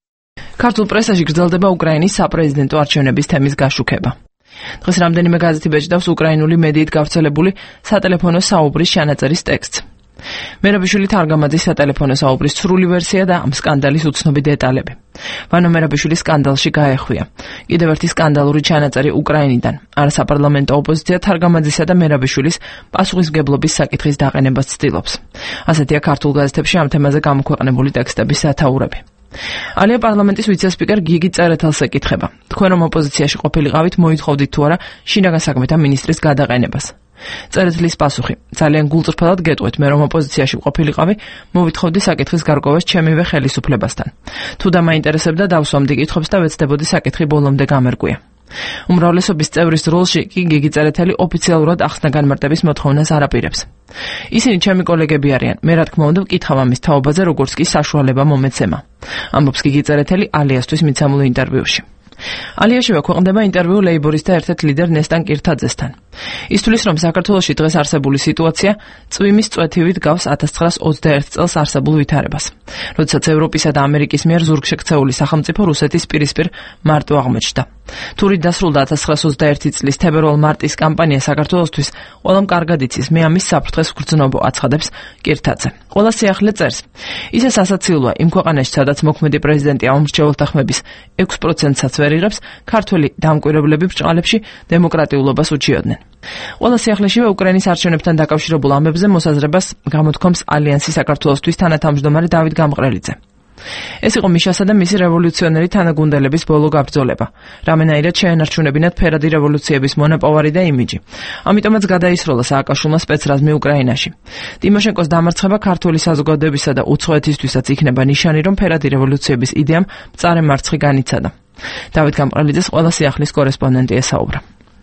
ქართულ პრესაში გრძელდება უკრაინის საპრეზიდენტო არჩევნების თემის გაშუქება. დღეს რამდენიმე გაზეთი ბეჭდავს უკრაინული მედიით გავრცელებული სატელეფონო საუბრის ჩანაწერის ტექსტს. მერაბიშვილი თარგამაძის სატელეფონო საუბრის სრული ვერსია და ამ სკანდალის უცნობი დეტალები. ვანო მერაბიშვილის სკანდალში გაეხვია. კიდევ ერთი სკანდალური ჩანაწერი უკრაინიდან. არასაპარლამენტო ოპოზიცია თარგამაძისა და მერაბიშვილის პასუხისმგებლობის საკითხის დაყენებას ცდილობს. ასეთია ქართულ გაზეთებში ამ თემაზე გამოქვეყნებული ტექსტების სათაურები. ალია პარლამენტის ვიცე-სპიკერ გიგი წერეთელს ეკითხება. თქვენ რომ ოპოზიციაში ყოფილიყავით, მოითხოვდით თუ არა შინაგან საქმეთა მინისტრის გადაყენებას. წერეთლის პასუხი: ძალიან გულწრფელად გეტყვით, მე რომ ოპოზიციაში ყოფილიყავი, მოვითხოვდი საკითხის გარკვევას ჩემივე ხელისუფლებასთან. თუ დამაინტერესებდა, დავსვამდი კითხვებს და ვეცდებოდი საკითხი ბოლომდე გამერკვია. უმრავლესობის წევრის როლში კი გიგი წერეთელი ოფიციალურად ახსნა-განმარტების მოთხოვნას არ აპირებს. ისინი ჩემი კოლეგები არიან, მე რა თქმა უნდა ვკითხავ ამის თაობაზე, როგორც კი საშუალება მომეცემა. ამბობს გიგი წერეთელი ალიასთვის მიცემულ ინტერვიუში. ალიაშივე ქვეყნდება ინტერვიუ ლეიბორისტთა ერთ-ერთ ლიდერ ნესტან კირთაძესთან. ის თვლის, რომ საქართველოში დღეს არსებული სიტუაცია წვიმის წვეთივით გავს 1921 წელს არსებულ ვითარებას, როდესაც ევროპისა და ამერიკის მიერ ზურგშექცეული სახელმწიფო რუსეთის პირისპირ მარტო აღმოჩნდა. თურით დასრულდა 1921 წლის თებერვალ-მარტის კამპანია საქართველოსთვის, ყველამ კარგად იცის, მე ამის საფრთხეს ვგრძნობ, აცხადებს კირთაძე. ყველა სიახლე წერს. ისე სასაცილოა იმ ქვეყანაში, სადაც მოქმედი პრეზიდენტი ამომრჩეველთა ხმების 6%-საც ვერ იღებს, ქართველი დამკვირვებლები ბრჭყალებში დემოკრატიულობას უჩიოდნენ. ყველა სიახლეშივე უკრაინის არჩევნებთან დაკავშირებულ ამბებზე მოსაზრებას გამოთქვამს ალიანსი საქართველოსთვის თანათავმჯდომარე დავით გამყრელიძე. ეს იყო მიშასა და მისი რევოლუციონერი თანაგუნდელების ბოლო გაბრძოლება. რამენაირად შეენარჩუნებინათ ფერადი რევოლუციების მონაპოვარი და იმიჯი. ამიტომაც გადაისროლა სააკაშვილმა სპეცრაზმი უკრაინაში. ტიმოშენკოს დამარცხება ქართული საზოგადოებისა და უცხოეთისთვისაც იქნება ნიშანი, რომ ფერადი რევოლუციების იდეამ მწარე მარცხი განიცადა. დავით გამყრელიძეს ყველა სიახლის კორესპონდენტი ესაუბრა.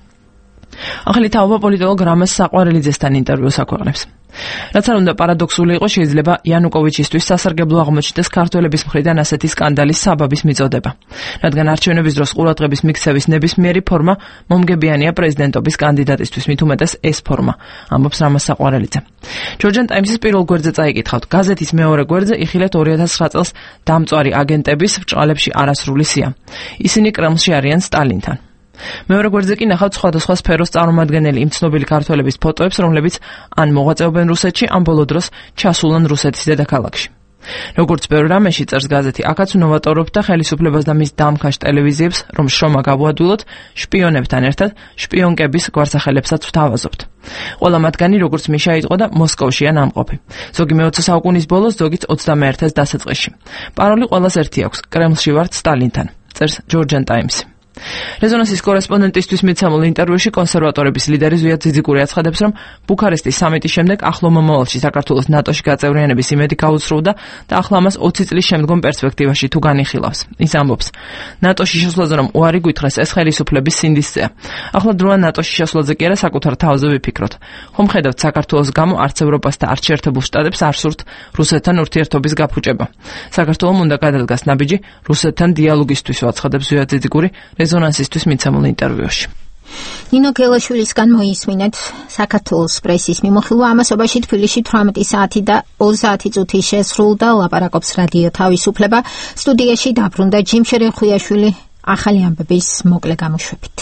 ახალი თაობა პოლიტოლოგ რამაზ საყვარელიძესთან ინტერვიუს აქვეყნებს. რაც არ უნდა პარადოქსული იყოს, შეიძლება იანუკოვიჩისთვის სასარგებლო აღმოჩნდეს ქართველების მხრიდან ასეთი სკანდალის საბაბის მიწოდება, რადგან არჩევნების დროს ყურადღების მიქცევის ნებისმიერი ფორმა მომგებიანია პრეზიდენტობის კანდიდატისთვის, მით უმეტეს ეს ფორმა, ამბობს რამაზ საყვარელიძე. ჯორჯან ტაიმსის პირველ გვერდზე წაიკითხავთ, გაზეთის მეორე გვერდზე იხილეთ 2009 წელს დამწვარი აგენტების ბრჭყალებში არასრული სია. ისინი კრემლში არიან სტალინთან. მეორე გვერდზე კი ნახავთ სხვადასხვა სფეროს წარმომადგენელი იმ ცნობილი ქართველების ფოტოებს, რომლებიც ან მოღვაწეობენ რუსეთში, ან ბოლო დროს ჩასულან რუსეთის დედაქალაქში. როგორც ბევრ რამეში წერს გაზეთი, აქაც ნოვატორობთ და ხელისუფლებას და მის დამქაშ ტელევიზიებს, რომ შრომა გავუადვილოთ, შპიონებთან ერთად შპიონკების გვარსახელებსაც ვთავაზობთ. ყველა მათგანი, როგორც მიშა იყო და მოსკოვშია ნამყოფი. ზოგი მე-20 საუკუნის ბოლოს, ზოგიც 21-ს დასაწყისში. პაროლი ყველას ერთი აქვს: კრემლში ვართ სტალინთან, წერს ჯორჯან ტაიმსი. რეზონანსის კორესპონდენტისთვის მიცემულ ინტერვიუში კონსერვატორების ლიდერი ზვიად ძიძიკური აცხადებს, რომ ბუქარესტის სამიტის შემდეგ ახლო მომავალში საქართველოს ნატოში გაწევრიანების იმედი გაუცრუვდა და ახლა ამას 20 წლის შემდგომ პერსპექტივაში თუ განიხილავს. ის ამბობს, ნატოში შესვლაზე რომ უარი გვითხრეს, ეს ხელისუფლების სინდისწეა. ახლა დროა ნატოში შესვლაზე კი არა, საკუთარ თავზე ვიფიქროთ. ხომ ხედავთ, საქართველოს გამო არც ევროპას და არც შეერთებულ შტატებს არ სურთ რუსეთთან ურთიერთობის გაფუჭება. საქართველომ უნდა გადადგას ნაბიჯი რუსეთთან დიალოგისთვის, აცხადებს ზვიად ძიძიკური რეზონანსისთვის მიცემულ ინტერვიუში. ნინო გელაშვილისგან მოისმინეთ საქართველოს პრესის მიმოხილვა ამასობაში თბილისში 18 საათი და 30 წუთი შესრულდა ლაპარაკობს რადიო თავისუფლება. სტუდიაში დაბრუნდა ჯიმშერე ხუიაშვილი ახალი ამბების მოკლე გამოშვებით.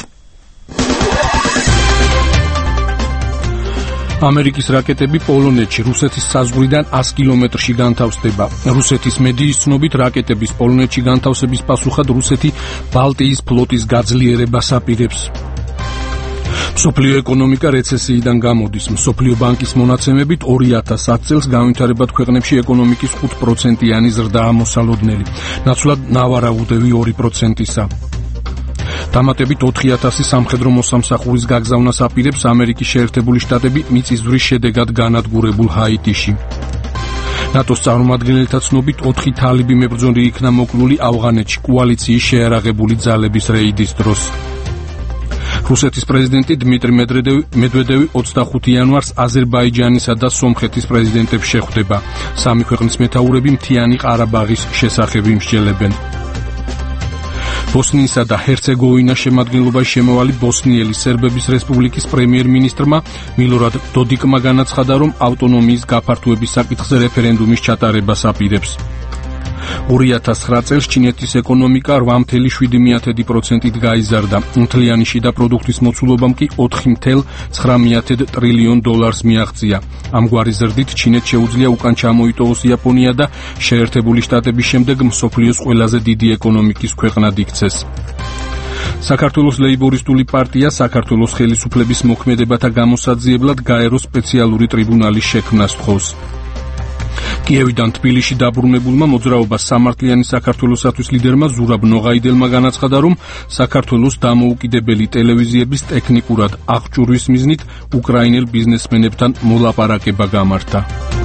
ამერიკის რაკეტები პოლონეთში რუსეთის საზღვრიდან 100 კილომეტრში განთავსდება. რუსეთის მედიის ცნობით რაკეტების პოლონეთში განთავსების პასუხად რუსეთი ბალტიის ფლოტის გაძლიერებას აპირებს. მსოფლიო ეკონომიკა რეცესიიდან გამოდის. მსოფლიო ბანკის მონაცემებით 2010 წელს განვითარებად ქვეყნებში ეკონომიკის 5%-იანი ზრდაა მოსალოდნელი. ნაცვლად ნავარაუდევი 2%-ისა. დამატებით 4000 სამხედრო მოსამსახურის გაგზავნას აპირებს ამერიკის შეერთებული შტატები მიწისძვრის შედეგად განადგურებულ ჰაიტიში. ნატოს წარმომადგენელთა ცნობით 4 თალიბი მებრძოლი იქნა მოკლული ავღანეთში კოალიციის შეარაღებული ძალების რეიდის დროს. რუსეთის პრეზიდენტი დმიტრი მედვედევი 25 იანვარს აზერბაიჯანისა და სომხეთის პრეზიდენტებს შეხვდება. სამი ქვეყნის მეთაურები მთიანი ყარაბაღის შესახებ იმსჯელებენ. ბოსნიისა და ჰერცეგოვინას შემადგენლობაში შემოვალი ბოსნიელი სერბების რესპუბლიკის პრემიერ-მინისტრმა მილორად დოდიკმა განაცხადა, რომ ავტონომიის გაფართოების საკითხზე რეფერენდუმის ჩატარებას აპირებს. 2009 წელს ჩინეთის ეკონომიკა 8.7%-ით გაიზარდა. მთლიანი შიდა პროდუქტის მოცულობამ კი 4.9 ტრილიონ დოლარს მიაღწია. ამგვარი ზრდით ჩინეთს შეუძლია უკან ჩამოიტოვოს იაპონია და შეერთებული შტატების შემდეგ მსოფლიოს ყველაზე დიდი ეკონომიკის ქვეყნად იქცეს. საქართველოს ლეიბორისტული პარტია საქართველოს ხელისუფლების მოქმედებათა გამოსაძიებლად გაერო სპეციალური ტრიბუნალის შექმნას თხოვს. კიევიდან თბილისში დაბრუნებულმა მოძრაობას სამართლიანი საქართველოსათვის ლიდერმა ზურაბ ნოღაიდელმა განაცხადა, რომ საქართველოს დამოუკიდებელი ტელევიზიების ტექნიკურად აღჭურვის მიზნით უკრაინელ ბიზნესმენებთან მოლაპარაკება გამართა.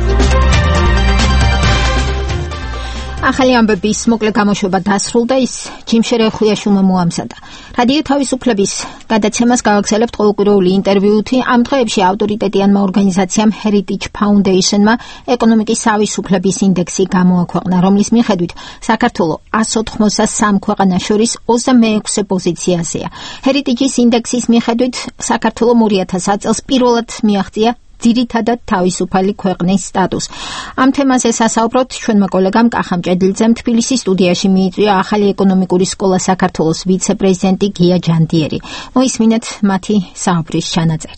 ახალი ამბების მოკლე გამოშვება დასრულდა, ის ჯიმშერე ხუიაშვილმა მოამზადა. რადიო თავისუფლების გადაცემას გავაგზავნებთ ყოველკვირეული ინტერვიუთი. ამ დღეებში ავტორიტეტიანმა ორგანიზაციამ Heritage Foundation-მა ეკონომიკის თავისუფლების ინდექსი გამოაქვეყნა, რომლის მიხედვით საქართველო 183 ქვეყანას შორის 26 პოზიციაზეა. Heritage-ის ინდექსის მიხედვით საქართველო 2010 წელს პირველად მიაღწია ძირითადად თავისუფალი ქვეყნის სტატუსს. ამ თემაზე სასაუბროთ ჩვენმა კოლეგამ კახა მჭედლიძემ თბილისის სტუდიაში მიიწვია ახალი ეკონომიკური სკოლა საქართველოს ვიცე-პრეზიდენტი გია ჯანდიერი. მოისმინეთ მათი საუბრის ჩანაწერი.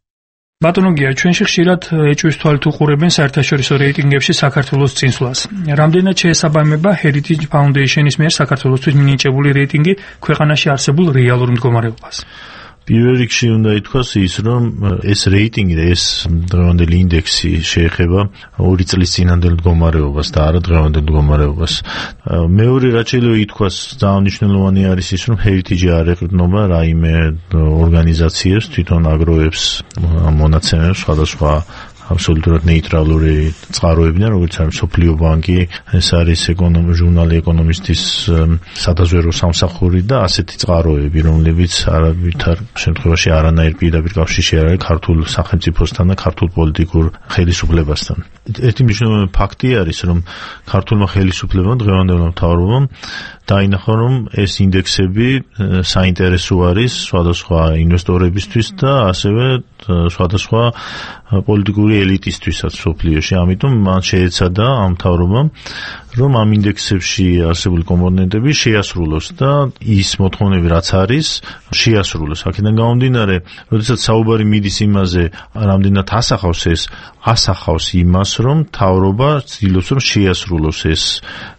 ბატონო გია, ჩვენში ხშირად ეჭვის თვალით უყურებენ საერთაშორისო რეიტინგებში საქართველოს წინსვლას. რამდენად შეესაბამება Heritage Foundation-ის მიერ საქართველოსთვის მინიჭებული რეიტინგი ქვეყანაში არსებულ რეალურ მდგომარეობას? პირველ რიგში უნდა ითქვას ის, რომ ეს რეიტინგი, ეს დღევანდელი ინდექსი შეეხება 2 წლის წინანდელ მდგომარეობას და არა დღევანდელ მდგომარეობას. მეორე რაც შეიძლება ითქვას ძალიან მნიშვნელოვანი არის ის, რომ Heritage არ ეყრდნობა რაიმე ორგანიზაციებს, თვითონ აგროვებს მონაცემებს სხვადასხვა აბსოლუტურად ნეიტრალური წყაროებიდან, როგორც არის მსოფლიო ბანკი, ეს არის ჟურნალი ეკონომისტის სადაზვერვო სამსახური და ასეთი წყაროები, რომლებიც არავითარ შემთხვევაში არანაირ პირდაპირ კავშირში არ არის ქართულ სახელმწიფოსთან და ქართულ პოლიტიკურ ხელისუფლებასთან. ერთი მნიშვნელოვანი ფაქტი არის, რომ ქართულმა ხელისუფლებამ დღევანდელმა მთავრობამ დაინახა, რომ ეს ინდექსები საინტერესო არის სხვადასხვა ინვესტორებისთვის და ასევე სხვადასხვა პოლიტიკური ელიტისთვისაც სოფლიოში. ამიტომ მან შეეცადა ამ მთავრობამ, რომ ამ ინდექსებში არსებული კომპონენტები შეასრულოს და ის მოთხოვნები რაც არის შეასრულოს. აქედან გამომდინარე, როდესაც საუბარი მიდის იმაზე, რამდენად ასახავს ეს, ასახავს იმას, რომ მთავრობა ცდილობს, რომ შეასრულოს ეს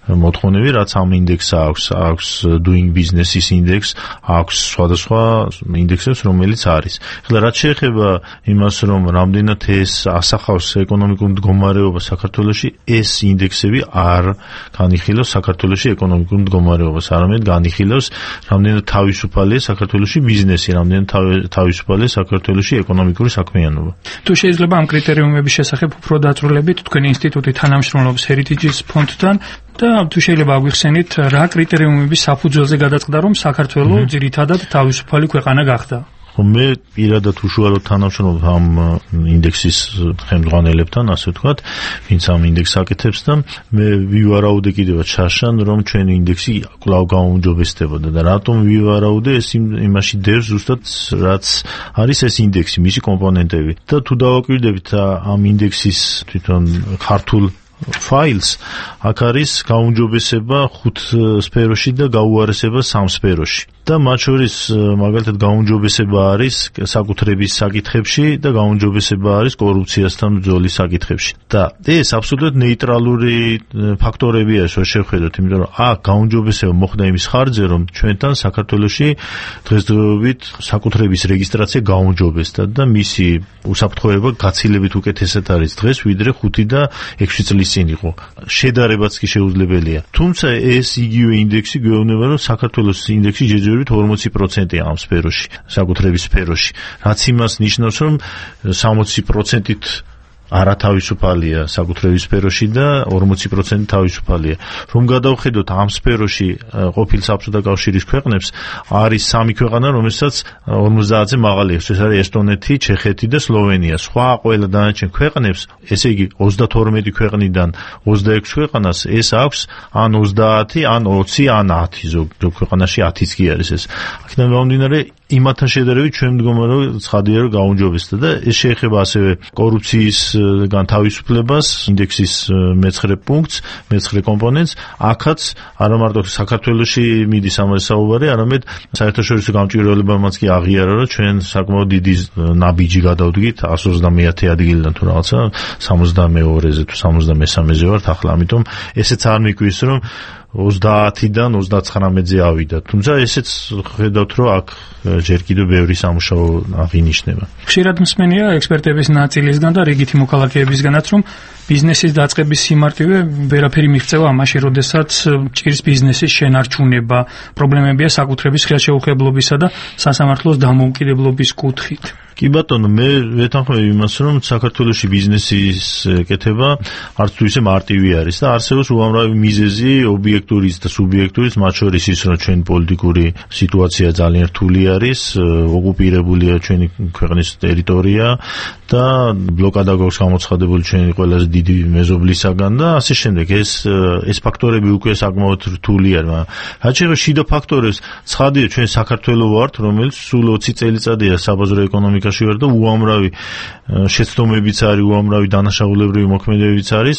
მოთხოვნები, რაც ამ ინდექსს აქვს doing business-ის ინდექს, აქვს სხვადასხვა ინდექსებს, რომელიც არის. ახლა რაც შეეხება იმას, რომ რამდენად ეს ასახავს ეკონომიკურ მდგომარეობას საქართველოში, ეს ინდექსები არ განიხილავს საქართველოში ეკონომიკურ მდგომარეობას, არამედ განიხილავს რამდენად თავისუფალია საქართველოში ბიზნესი, რამდენად თავისუფალია საქართველოში ეკონომიკური საქმიანობა. თუ შეიძლება ამ კრიტერიუმების შესახებ უფრო დაწვრილებით, თქვენი ინსტიტუტი თანამშრომლობს Heritage-ის ფონდთან და თუ შეიძლება აგვიხსენით, რა კრიტერიუმების საფუძველზე გადაწყდა, რომ საქართველოს ძირითადად თავისუფალი ქვეყანა გახდა? მე პირადად უშუალოდ თანამშრომლობ ამ ინდექსის ხელმძღვანელებთან, ასე ვთქვათ, ვინც ამ ინდექსს აკეთებს და მე ვივარაუდე კიდევაც შარშან, რომ ჩვენი ინდექსი კვლავ გაუმჯობესდებოდა და რატომ ვივარაუდე, ეს იმაში დევს ზუსტად, რაც არის ეს ინდექსი, მისი კომპონენტები. და თუ დავაკვირდებით ამ ინდექსის თვითონ ქართულ ფაილს, აქ არის გაუმჯობესება 5 სფეროში და გაუარესება 3 სფეროში. და მათ შორის მაგალითად გაუმჯობესება არის საკუთრების საკითხებში და გაუმჯობესება არის კორუფციასთან ბრძოლის საკითხებში. და ეს აბსოლუტურად ნეიტრალური ფაქტორებია, ეს შევხედოთ, იმიტომ რომ გაუმჯობესება მოხდა იმის ხარჯზე, რომ ჩვენთან საქართველოში დღესდღეობით საკუთრების რეგისტრაცია გაუმჯობესდა და მისი უსაფრთხოება გაცილებით უკეთესად არის დღეს, ვიდრე 5 და 6 წლის წინ იყო. შედარებაც კი შეუძლებელია. თუმცა ეს იგივე ინდექსი გვეუბნება, რომ საქართველოს ინდექსი ჯერჯერობით 40%-ია ამ სფეროში, საკუთრების სფეროში, რაც იმას ნიშნავს, რომ 60%-ით არათავისუფალია საკუთრების სფეროში და 40% თავისუფალია. რომ გადავხედოთ ამ სფეროში ყოფილ საბჭოთა კავშირის ქვეყნებს, არის 3 ქვეყანა, რომელსაც 50-ზე მაღალი აქვს. ეს არის ესტონეთი, ჩეხეთი და სლოვენია. სხვა ყველა დანარჩენ ქვეყნებს, ესე იგი 32 ქვეყნიდან 26 ქვეყანას ეს აქვს ან 30, ან 20, ან 10, ზოგ ქვეყანაში 10-იც კი არის ეს. აქედან გამომდინარე, იმათთან შედარებით ჩვენ მდგომარეობა ცხადია, რომ გაუმჯობესდა და ეს შეეხება ასევე კორუფციის განთავისუფლებას, ინდექსის მე-9 პუნქტს, მე-9 კომპონენტს. აქაც არა მარტო საქართველოში მიდის ამაზე საუბარი, არამედ საერთაშორისო გამჭვირვალებამაც კი აღიარა, რომ ჩვენ საკმაოდ დიდი ნაბიჯი გადავდგით 130 ადგილიდან თუ რაღაცა 62-ზე თუ 73-ზე ვართ ახლა, ამიტომ ესეც არ მიგვიეს, რომ 30-დან 39-ზე ავიდა. თუმცა ესეც ხედავთ, რომ აქ ჯერ კიდევ ბევრი სამუშაო აღინიშნება. ხშირად მსმენია ექსპერტების ნაწილისგან და რიგითი მოქალაქეებისგანაც, რომ ბიზნესის დაწყების სიმარტივე ვერაფერი მიღწევა ამაში, როდესაც ჭირს ბიზნესის შენარჩუნება, პრობლემებია საკუთრების ხელშეუხებლობისა და სასამართლოს დამოუკიდებლობის კუთხით. კი ბატონო, მე ვეთანხმები იმას, რომ საქართველოში ბიზნესის კეთება არც თუ ისე მარტივი არის და არსებობს უამრავი მიზეზი, ობიექტურიც და სუბიექტურიც, მათ შორის ის, რომ ჩვენი პოლიტიკური სიტუაცია ძალიან რთული არის, ოკუპირებულია ჩვენი ქვეყნის ტერიტორია და ბლოკადა გვაქვს გამოცხადებული ჩვენი ყველაზე დიდი მეზობლისაგან და ასე შემდეგ. ეს ფაქტორები უკვე საკმაოდ რთული არის. რაც შეეხება შიდა ფაქტორებს, ცხადია, ჩვენ საქართველო ვართ, რომელიც სულ 20 წელიწადია საბაზრო ეკონომიკაში ვარ და უამრავი შეცდომებიც არის, უამრავი დანაშაულებრივი მოქმედებებიც არის,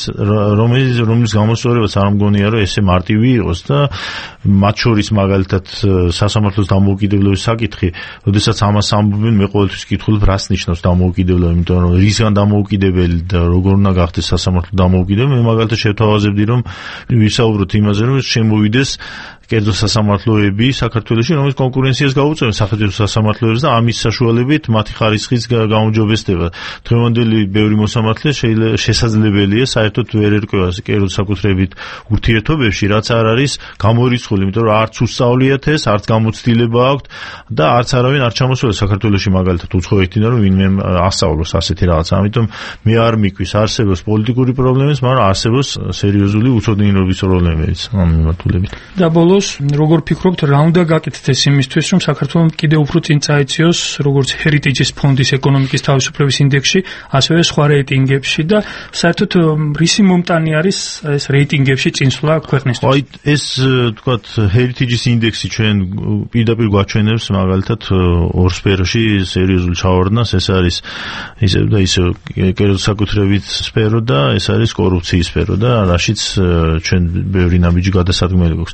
რომლის გამოსწორებაც არ მგონია, რომ ესე მარტივი იყოს და მათ შორის მაგალითად სასამართლოს დამოუკიდებლობის საკითხი, როდესაც ამას ამბობენ, მე ყოველთვის ვკითხულობ, რას ნიშნავს დამოუკიდებლობა, იმიტომ რომ რისგან დამოუკიდებელი და როგორ უნდა გახდეს სასამართლო დამოუკიდებელი. მე მაგალითად შევთავაზებდი, რომ ვისაუბროთ იმაზე, რომ შემოვიდეს კერძო სასამართლოები საქართველოში, რომელიც კონკურენციას გაუწევენ სახელმწიფო სასამართლოებს და ამის საშუალებით მათი ხარისხის გაუმჯობესდება. დღევანდელი ბევრი მოსამართლე შესაძლებელია საერთოდ ვერ ერკვევა კერძო საკუთრებით ურთიერთობებში, რაც არ არის გამორიცხული, იმიტომ რომ არც უსწავლიათ ეს, არც გამოცდილება აქვთ და არც არავინ არ ჩამოსულა საქართველოში მაგალითად უცხოეთიდან, რომ ვინმე ასწავლოს ასეთი რაღაც. ამიტომ მე არ მიკვის, არსებობს პოლიტიკური პრობლემები, მაგრამ არსებობს სერიოზული უცოდინრობის პრობლემებიც ამ მიმართულებით. და როგორ ფიქრობთ, რა უნდა გაკეთდეს ეს იმისთვის, რომ საქართველოს კიდევ უფრო წინ წაეციოს, როგორც Heritage-ის ფონდის ეკონომიკის თავისუფლების ინდექსში, ასევე სხვა რეიტინგებში და საერთოდ რისი მომტანი არის ეს რეიტინგებში წინსვლა ქვეყნისთვის? აი, ეს თქვათ Heritage-ის ინდექსი ჩვენ პირდაპირ გვაჩვენებს მაგალითად ორ სფეროში სერიოზულ ჩავარდნას, ეს არის ისე და ისე კერძო საკუთრებით სფერო და ეს არის კორუფციის სფერო და რაშიც ჩვენ ბევრი ნაბიჯი გადასადგმელი გვაქვს.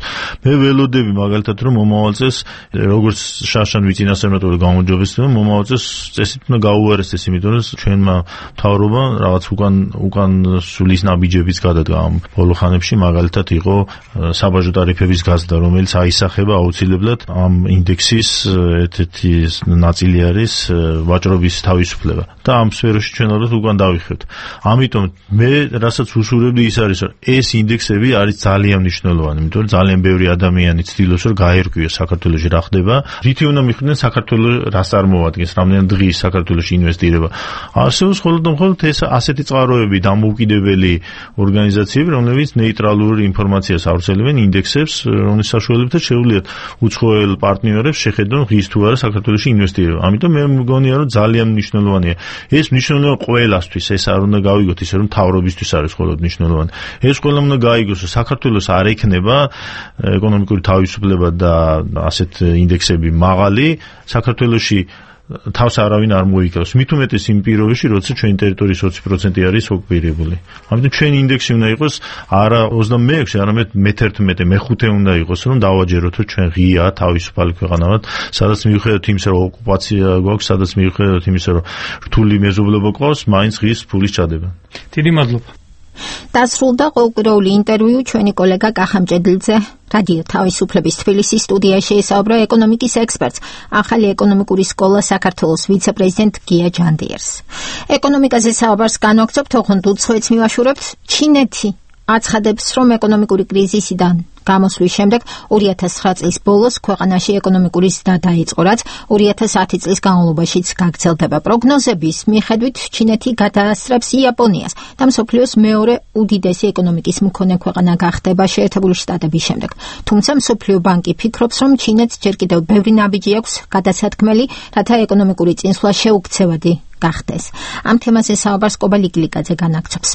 მე ველოდები მაგალითად რომ მომავალ წელს როგორც შაშან ვიწინასწარმეტყველო გამოჯობესდება მომავალ წელს წესით უნდა გაუარესდეს, იმიტომ რომ ჩვენმა მთავრობა რაღაც უკან სულის ნაბიჯებიც გადადგა ამ ბოლო ხანებში, მაგალითად იყო საბაჟო ტარიფების გაზრდა, რომელიც აისახება აუცილებლად ამ ინდექსის ერთ-ერთი ნაწილი არის ვაჭრობის თავისუფლება და ამ სფეროში ჩვენ ალბათ უკან დავიხევთ. ამიტომ მე რასაც უსურვებდი ის არის, რომ ეს ინდექსები არის ძალიან მნიშვნელოვანი, იმიტომ რომ ძალიან ბევრი ადამიანი ცდილობს რომ გაერკვიოს საქართველოში რა ხდება, რითი უნდა მიხვდნენ საქართველოს რას წარმოადგენს, რამდენად დღის საქართველოში ინვესტირება. არსებობს მხოლოდ ეს ასეთი წყაროები, დამოუკიდებელი ორგანიზაციები, რომლებიც ნეიტრალურ ინფორმაციას ავრცელებენ ინდექსებს, რომლის საშუალებითაც შეუძლიათ უცხოელ პარტნიორებს შეხედონ ღირს თუ არა საქართველოში ინვესტირება. ამიტომ მე მგონია რომ ძალიან მნიშვნელოვანია. ეს მნიშვნელოვანია ყველასთვის, ეს არ უნდა გავიგოთ ისე რომ მთავრობისთვის არის მხოლოდ მნიშვნელოვანი. ეს ყველამ უნდა გაიგოს, რომ საქართველოს არ ექნება ეკონომიკური თავისუფლება და ასეთ ინდექსები მაღალი, საქართველოში თავს არავინ არ მოიკავს. მით უმეტეს იმ პირობებში, როცა ჩვენი ტერიტორიის 20% არის ოკუპირებული. ამიტომ ჩვენი ინდექსი უნდა იყოს არა 26, არამედ მე-11, მე-5 უნდა იყოს, რომ დავაჯეროთ, რომ ჩვენ ღია თავისუფალი ქვეყანა ვართ, სადაც მიუხედავად იმისა, რომ ოკუპაცია გვაქვს, სადაც მიუხედავად იმისა, რომ რთული მეზობლობა გვყავს, მაინც ღიის ფულის ჩადება. დიდი მადლობა. დასრულდა ყოველკვირეული ინტერვიუ ჩვენი კოლეგა კახა მჭედლიძე რადიო თავისუფლების თბილისის სტუდიაში ესაუბრა ეკონომიკის ექსპერტს, ახალი ეკონომიკური სკოლა საქართველოს ვიცე-პრეზიდენტ გია ჯანდიერს. ეკონომიკაზე საუბარს განვაგრძობთ, ოღონდ უცხოეთს მივაშურებთ. ჩინეთი აცხადებს, რომ ეკონომიკური კრიზისიდან გამოსვლის შემდეგ 2009 წლის ბოლოს ქვეყანაში ეკონომიკური ზრდა დაიწყო, რაც 2010 წლის განმავლობაშიც გაგრძელდება. პროგნოზების მიხედვით ჩინეთი გადაასწრებს იაპონიას და მსოფლიოს მეორე უდიდესი ეკონომიკის მქონე ქვეყანა გახდება შეერთებული შტატების შემდეგ. თუმცა მსოფლიო ბანკი ფიქრობს, რომ ჩინეთს ჯერ კიდევ ბევრი ნაბიჯი აქვს გადასათქმელი, რათა ეკონომიკური წინსვლა შეუქცევადი გახდეს. ამ თემაზე საუბარს კობალი გლიკაძე განაგრძობს.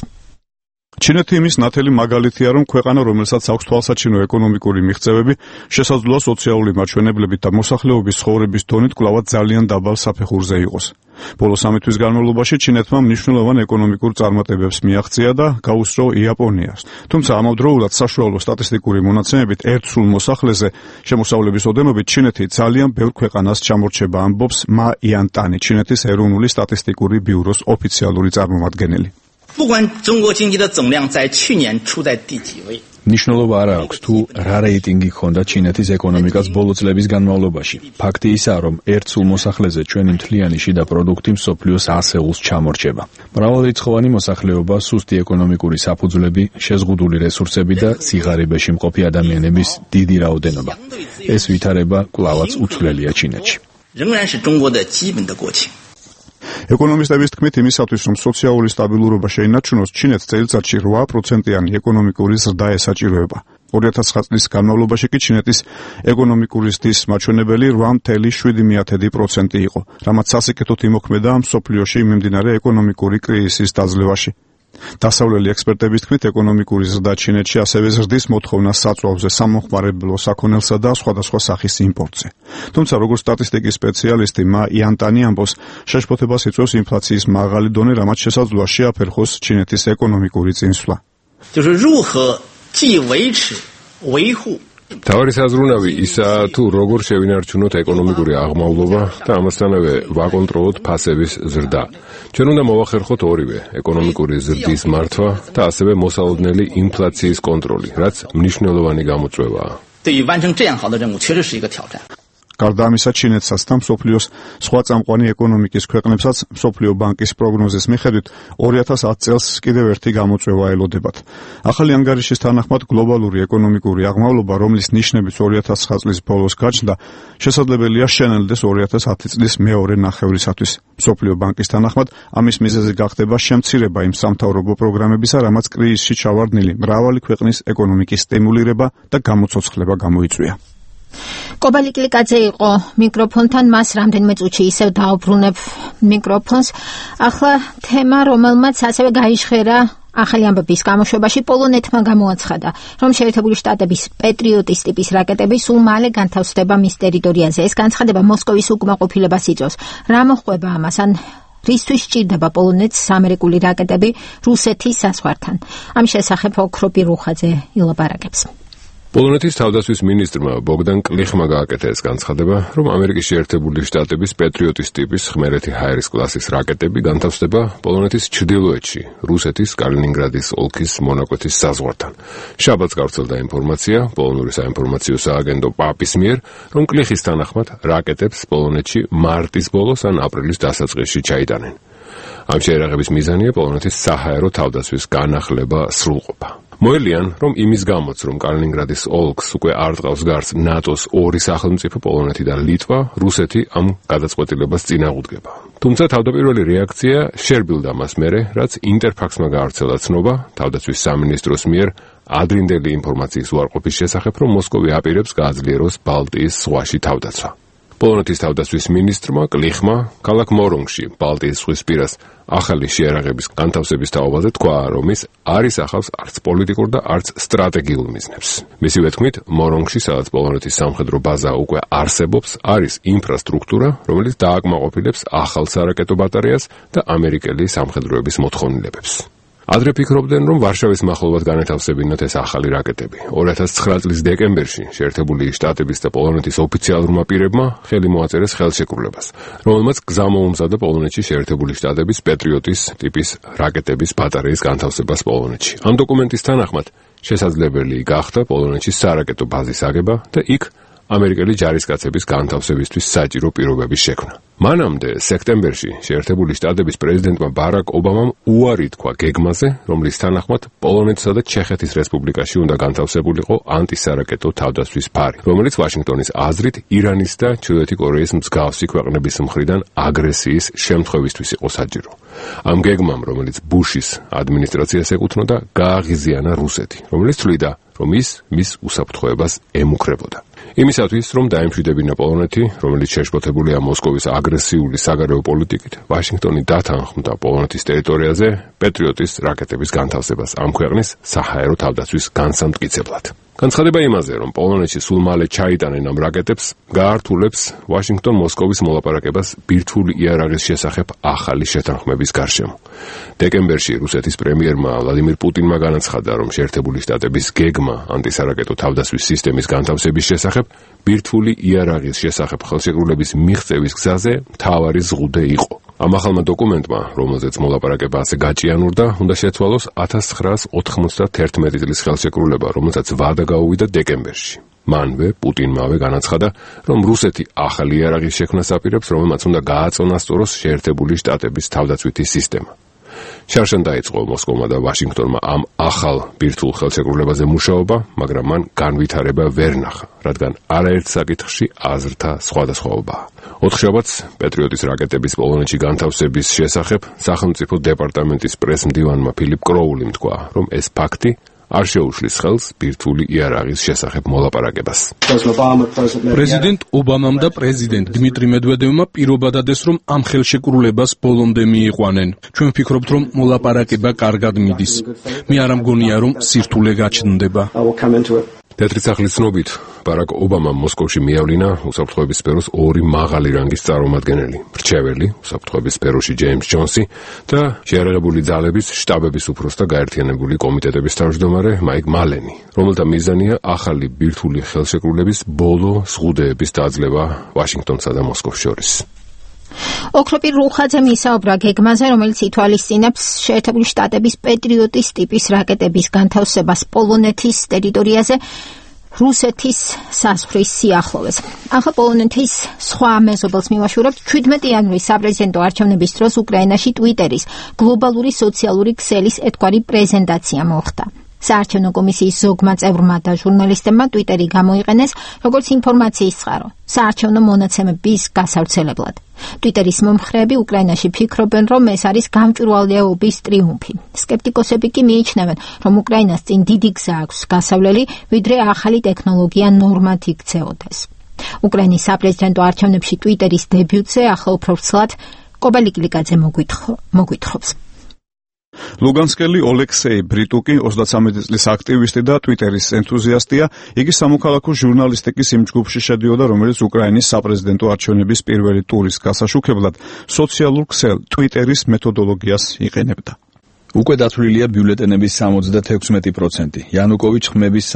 ჩინეთი იმის ნათელი მაგალითია, რომ ქვეყანა, რომელსაც აქვს თვალსაჩინო ეკონომიკური მიღწევები, შესაძლოა სოციალური მაჩვენებლებით და მოსახლეობის ცხოვრების დონით კვლავად ძალიან დაბალ საფეხურზე იყოს. ბოლო 3 თვის განმავლობაში ჩინეთმა მნიშვნელოვან ეკონომიკურ წარმატებებს მიაღწია და გაუსწრო იაპონიას. თუმცა ამავდროულად საშუალო სტატისტიკური მონაცემებით ერთ სულ მოსახლეზე შემოსავლების ოდენობით ჩინეთი ძალიან ბევრ ქვეყანას ჩამორჩება, ამბობს მა იანტანი, ჩინეთის ეროვნული სტატისტიკური ბიუროს ოფიციალური წარმომადგენელი. 不管中国经济的总量在去年处在第几位。 ნიშნულობა არ აქვს თუ რა რეიტინგი ჰქონდა ჩინეთის ეკონომიკას ბოლო წლების განმავლობაში. ფაქტი ისაა, რომ ერთ სულ მოსახლეზე ჩვენი მთლიანი შიდა პროდუქტი მსოფლიოს ასეულს ჩამორჩება. მრავალრიცხოვანი მოსახლეობა, სუსტი ეკონომიკური საფუძვლები, შეზღუდული რესურსები და სიღარიბეში მყოფი ადამიანების დიდი რაოდენობა. ეს ვითარება კვლავაც უცვლელია ჩინეთში. 仍然是中国的基本的国情。 ეკონომისტების თქმით, იმისათვის, რომ სოციალური სტაბილურობა შეინარჩუნოს, ჩინეთს წელიწადში 8%-იანი ეკონომიკური ზრდა ესაჭიროება. 2009 წლის განმავლობაში კი ჩინეთის ეკონომიკური ზრდის მაჩვენებელი 8.7% იყო, რამაც სასიკეთოდ იმოქმედა მსოფლიოში მიმდინარე ეკონომიკური კრიზისის დაძლევაში. დასავლელი ექსპერტების თქმით, ეკონომიკური ზრდა ჩინეთში ასევე ზრდის მოთხოვნას საწვავზე, სამომხმარებლო საქონელსა და სხვადასხვა სახის იმპორტზე. თუმცა, როგორც სტატისტიკის სპეციალისტი მა იანტანი ამბობს, შეშფოთებას იწვევს ინფლაციის მაღალი დონე, რამაც შესაძლოა შეაფერხოს ჩინეთის ეკონომიკური წინსვლა. 就是如何既维持维护 თავარი საზრუნავი ისაა, თუ როგორ შევინარჩუნოთ ეკონომიკური აღმავლობა და ამასთანავე ვაკონტროლოთ ფასების ზრდა. ჩვენ უნდა მოვახერხოთ ორივე, ეკონომიკური ზრდის მართვა და ასევე მოსალოდნელი ინფლაციის კონტროლი, რაც მნიშვნელოვანი გამოწვევაა. 对于完成这样好的任务，确实是一个挑战。 გარდა ამისა, ჩინეთსაც და მსოფლიოს სხვა წამყვანი ეკონომიკის ქვეყნებსაც მსოფლიო ბანკის პროგნოზის მიხედვით 2010 წელს კიდევ ერთი გამოწვევა ელოდებათ. ახალი ანგარიშის თანახმად, გლობალური ეკონომიკური აღმავლობა, რომლის ნიშნებიც 2009 წლის ბოლოს გაჩნდა, შესაძლებელია შენელდეს 2010 წლის მეორე ნახევრისათვის. მსოფლიო ბანკის თანახმად, ამის მიზეზი გახდება შემცირება იმ სამთავრობო პროგრამებისა, რამაც კრიზისში ჩავარდნილი მრავალი ქვეყნის ეკონომიკის სტიმულირება და გამოცოცხლება გამოიწვია. კობალი გლიკაძე იყო მიკროფონთან, მას რამდენიმე წუთში ისევ დაუბრუნებ მიკროფონს. ახლა თემა, რომელმაც ასევე გაიჟღერა ახალი ამბების გამოშვებაში, პოლონეთმა გამოაცხადა, რომ შეერთებული შტატების პეტრიოტის ტიპის რაკეტები სულ მალე განთავსდება მის ტერიტორიაზე. ეს განცხადება მოსკოვის უკმაყოფილებას იწვევს. რა მოხდება ამას, ან რისთვის სჭირდება პოლონეთს ამერიკული რაკეტები რუსეთის საზღვართან? ამ შესახებ ოქროპი რუხაძე ილაპარაკებს. პოლონეთის თავდაცვის მინისტრმა ბოგდან კლიხმა გააკეთა ეს განცხადება, რომ ამერიკის შეერთებული შტატების პეტრიოტის ტიპის ხმელეთი ჰაერის კლასის რაკეტები განთავსდება პოლონეთის ჩრდილოეთში, რუსეთის კალინინგრადის ოლქის მონაკვეთის საზღვართან. შაბათს გავრცელდა ინფორმაცია პოლონური საინფორმაციო სააგენტო პაპის მიერ, რომ კლიხის თანახმად რაკეტებს პოლონეთში მარტის ბოლოს ან აპრილის დასაწყისში ჩაიტანენ. ამ შეერაღების მიზანია პოლონეთის საჰაერო თავდაცვის განახლება სრულყოფა. მოელიან, რომ იმის გამოც, რომ კალინინგრადის ოლქს უკვე არ ტყავს გარს ნატოს ორი სახელმწიფო პოლონეთი და ლიტვა, რუსეთი ამ გადაწყვეტილებას წინააღმდეგება. თუმცა თავდაპირველი რეაქცია შერბილდა მას მერე, რაც ინტერფაქსმა გაავრცელა ცნობა თავდაცვის სამინისტროს მიერ ადრინდელი ინფორმაციის უარყოფის შესახებ, რომ მოსკოვი აპირებს გააძლიეროს ბალტიის ზღვაში თავდაცვა. პოლონეთის თავდაცვის მინისტრმა კლიხმა ქალაქ მორონგში, ბალტიის ზღვის პირას, ახალი შეერაღების განთავსების თაობაზე თქვა, რომ ის არ ისახავს არც პოლიტიკურ და არც სტრატეგიულ მიზნებს. მისივე თქმით, მორონგში, სადაც პოლონეთის სამხედრო ბაზა უკვე არსებობს, არის ინფრასტრუქტურა, რომელიც დააკმაყოფილებს ახალ სარაკეტო ბატარეას და ამერიკელი სამხედროების მოთხოვნილებებს. ადრე ფიქრობდნენ, რომ ვარშავის მახლობლად განეთავსებინათ ეს ახალი რაკეტები. 2009 წლის დეკემბერში შეერთებული შტატების და პოლონეთის ოფიციალურმა პირებმა ხელი მოაწერეს ხელშეკრულებას, რომელმაც გზა მოუმზადა პოლონეთში შეერთებული შტატების პეტრიოტის ტიპის რაკეტების ბატარეის განთავსებას პოლონეთში. ამ დოკუმენტის თანახმად შესაძლებელი გახდა პოლონეთში სარაკეტო ბაზის აგება და იქ ამერიკელი ჯარისკაცების განთავსებისთვის საჭირო პირობების შექმნა. მანამდე, სექტემბერში, შეერთებული შტატების პრეზიდენტმა ბარაკ ობამამ უარი თქვა გეგმაზე, რომლის თანახმად პოლონეთსა და ჩეხეთის რესპუბლიკაში უნდა განთავსებულიყო ანტისარაკეტო თავდაცვის ფარი, რომელიც ვაშინგტონის აზრით ირანის და ჩრდილოეთი კორეის მსგავსი ქვეყნების მხრიდან აგრესიის შემთხვევისთვის იყო საჭირო. ამ გეგმამ, რომელიც ბუშის ადმინისტრაციას ეკუთვნოდა, გააღიზიანა რუსეთი, რომელიც თვლიდა, რომ ის მის უსაფრთხოებას ემუქრებოდა. იმისათვის, რომ დაემშვიდებინა პოლონეთი, რომელიც შეშფოთებულია მოსკოვის აგრესიული საგარეო პოლიტიკით, ვაშინგტონი დათანხმდა პოლონეთის ტერიტორიაზე პეტრიოტის რაკეტების განთავსებას ამ ქვეყნის საჰაერო თავდაცვის განსამტკიცებლად. განცხადება იმაზე, რომ პოლონეთში სულ მალე ჩაიტანენ ამ რაკეტებს, გაართულებს ვაშინგტონ-მოსკოვის მოლაპარაკებას ბირთვული იარაღის შესახებ ახალი შეთანხმების გარშემო. დეკემბერში რუსეთის პრემიერმა ვლადიმირ პუტინმა განაცხადა, რომ შეერთებული შტატების გეგმა ანტისარაკეტო თავდაცვის სისტემის განთავსების შესახებ ბირთვული იარაღის შესახებ ხელშეკრულების მიღწევის გზაზე მთავარი ზღუდე იყო. ამ ახალმა დოკუმენტმა, რომელზეც მოლაპარაკება ასე გაჭიანურდა, უნდა შეცვალოს 1991 წლის ხელშეკრულება, რომელსაც ვადა გაუვიდა დეკემბერში. მანვე პუტინმავე განაცხადა, რომ რუსეთი ახალი იარაღის შექმნას აპირებს, რომელმაც უნდა გააწონასწოროს შეერთებული შტატების თავდაცვითი სისტემა. შარშან დაიწყო მოსკოვმა და ვაშინგტონმა ამ ახალ ბირთვულ ხელშეკრულებაზე მუშაობა, მაგრამ მან განვითარება ვერ ნახა, რადგან არაერთ საკითხში აზრთა სხვადასხვაობაა. ოთხშაბათს პეტრიოტის რაკეტების პოლონეთში განთავსების შესახებ სახელმწიფო დეპარტამენტის პრესმდივანმა ფილიპ კროულიმ თქვა, რომ ეს ფაქტი არ შეუშლის ხელს ბირთვული იარაღის შესახებ მოლაპარაკებას. პრეზიდენტ ობამამ და პრეზიდენტ დმიტრი მედვედევმა პირობა დადეს, რომ ამ ხელშეკრულებას ბოლომდე მიიყვანენ. ჩვენ ვფიქრობთ, რომ მოლაპარაკება კარგად მიდის. მე არ მგონია, რომ სირთულე გაჩნდება. თეთრი სახლის ცნობით, ბარაკ ობამამ მოსკოვში მიავლინა უსაფრთხოების სფეროს ორი მაღალი რანგის წარმომადგენელი, მრჩეველი უსაფრთხოების სფეროში ჯეიმს ჯონსი და შეიარაღებული ძალების შტაბების უფროსთა გაერთიანებული კომიტეტების თავმჯდომარე მაიკ მალენი, რომელთა მიზანია ახალი ბირთვული ხელშეკრულების ბოლო ზღუდეების დაძლევა ვაშინგტონსა და მოსკოვს შორის. ოქროპირ რუხაძემ ისაუბრა გეგმაზე, რომელიც ითვალისწინებს შეერთებული შტატების პეტრიოტის ტიპის რაკეტების განთავსებას პოლონეთის ტერიტორიაზე რუსეთის საზღვრის სიახლოვეს. ახლა პოლონეთის სხვა მეზობელს მივაშურებთ 17 იანვრის საპრეზიდენტო არჩევნების დროს უკრაინაში ტვიტერის გლობალური სოციალური ქსელის ერთგვარი პრეზენტაცია მოხდა. საარჩევნო კომისიის ზოგმა წევრმა და ჟურნალისტებმა ტვიტერი გამოიყენეს როგორც ინფორმაციის წყარო საარჩევნო მონაცემების გასავრცელებლად. ტვიტერის მომხრეები უკრაინაში ფიქრობენ, რომ ეს არის გამჭვირვალეობის ტრიუმფი. სკეპტიკოსები კი მიიჩნევენ, რომ უკრაინას წინ დიდი გზა აქვს გასავლელი, ვიდრე ახალი ტექნოლოგია ნორმად იქცეოდეს. უკრაინის საპრეზიდენტო არჩევნებში ტვიტერის დებიუტზე ახლა უფრო ვრცლად კობალი კილიკაძე მოგვითხრობს. ლუგანსკელი ოლექსეი ბრიტუკი 33 წლის აქტივისტი და ტვიტერის ენთუზიასტია. იგი სამოქალაქო ჟურნალისტიკის იმ ჯგუფში შედიოდა, რომელიც უკრაინის საპრეზიდენტო არჩევნების პირველი ტურის გასაშუქებლად სოციალურ ქსელ ტვიტერის მეთოდოლოგიას იყენებდა. უკვე დათვლილია ბიულეტენების 76%, იანუკოვიჩ ხმების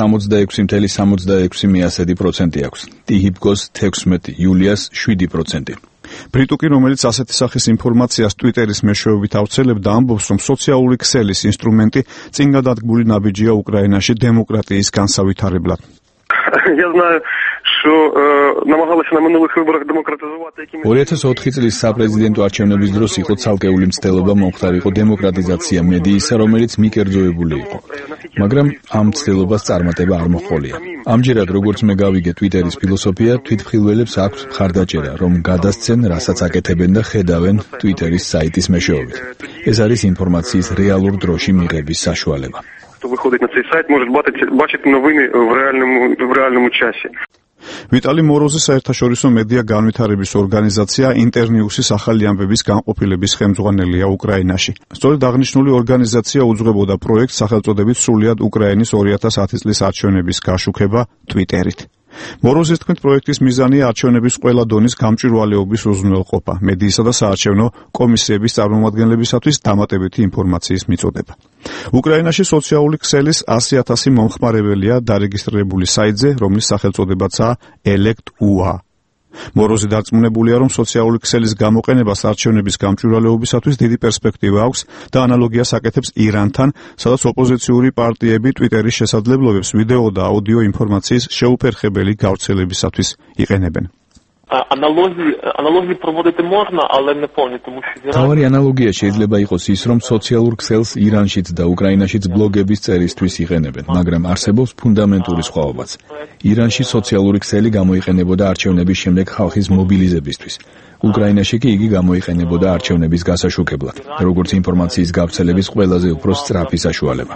66.66% აქვს, ტიჰიბკოს 16, იულიას 7%. ბრიტუკი, რომელიც ასეთი სახის ინფორმაციას ტვიტერის მეშვეობით ავრცელებდა, ამბობს, რომ სოციალური ქსელის ინსტრუმენტი წინ გადადგმული ნაბიჯია უკრაინაში დემოკრატიის განსავითარებლად. Я знаю, что намагалася на минулих виборах демократизувати якимись 2004 წლის საპრეზიდენტო არჩევნების დროს იყო ცალკეული მცდელობა მომხდარიყო დემოკრატიზაცია მედიისა, რომელიც მიკერძოებული იყო. მაგრამ ამ მცდელობას წარმატება არ მოჰყოლია. ამჯერად, როგორც მე გავიგე ტვიტერის ფილოსოფია, თვითმხილველებს აქვს მხარდაჭერა, რომ გადასცენ, რასაც აკეთებენ და ხედავენ ტვიტერის საიტის მეშვეობით. ეს არის ინფორმაციის რეალურ დროში მიღების საშუალება. Хто виходить на цей сайт, може бачити новини в реальному часі. ვიტალი მოროზი საერთაშორისო მედია განვითარების ორგანიზაცია ინტერნიუსის ახალი ამბების განყოფილების ხელმძღვანელია უკრაინაში. სწორედ აღნიშნული ორგანიზაცია უძღვებოდა პროექტს სახელწოდებით სრულიად უკრაინის 2010 წლის არჩევნების გაშუქება ტვიტერით. მოროზის თქმით, პროექტის მიზანია არჩევნების ყველა დონის გამჭვირვალეობის უზრუნველყოფა, მედიისა და საარჩევნო კომისიების წარმომადგენლებისათვის დამატებითი ინფორმაციის მიწოდება. უკრაინაში სოციალური ქსელის 100,000 მომხმარებელია დარეგისტრირებული საიტზე, რომლის სახელწოდებაცაა elect.ua. მოროზი დარწმუნებულია, რომ სოციალური ქსელის გამოყენებას არჩევნების გამჭვირვალეობისათვის დიდი პერსპექტივა აქვს და ანალოგიას აკეთებს ირანთან, სადაც ოპოზიციური პარტიები ტვიტერის შესაძლებლობებს ვიდეო და აუდიო ინფორმაციის შეუფერხებელი გავრცელებისათვის იყენებენ. Аналогії проводити можна, але не повні, тому що თავარი ანალოგია შეიძლება იყოს ის, რომ სოციალურ ქსელს ირანშიც და უკრაინაშიც ბლოგების წერისთვის იყენებენ, მაგრამ არსებობს ფუნდამენტური სხვაობაც. ირანში სოციალური ქსელი გამოიყენებოდა არჩევნების შემდეგ ხალხის მობილიზებისთვის. უკრაინაში კი იგი გამოიყენებოდა არჩევნების გასაშუქებლად, როგორც ინფორმაციის გავრცელების ყველაზე უფრო სწრაფი საშუალება.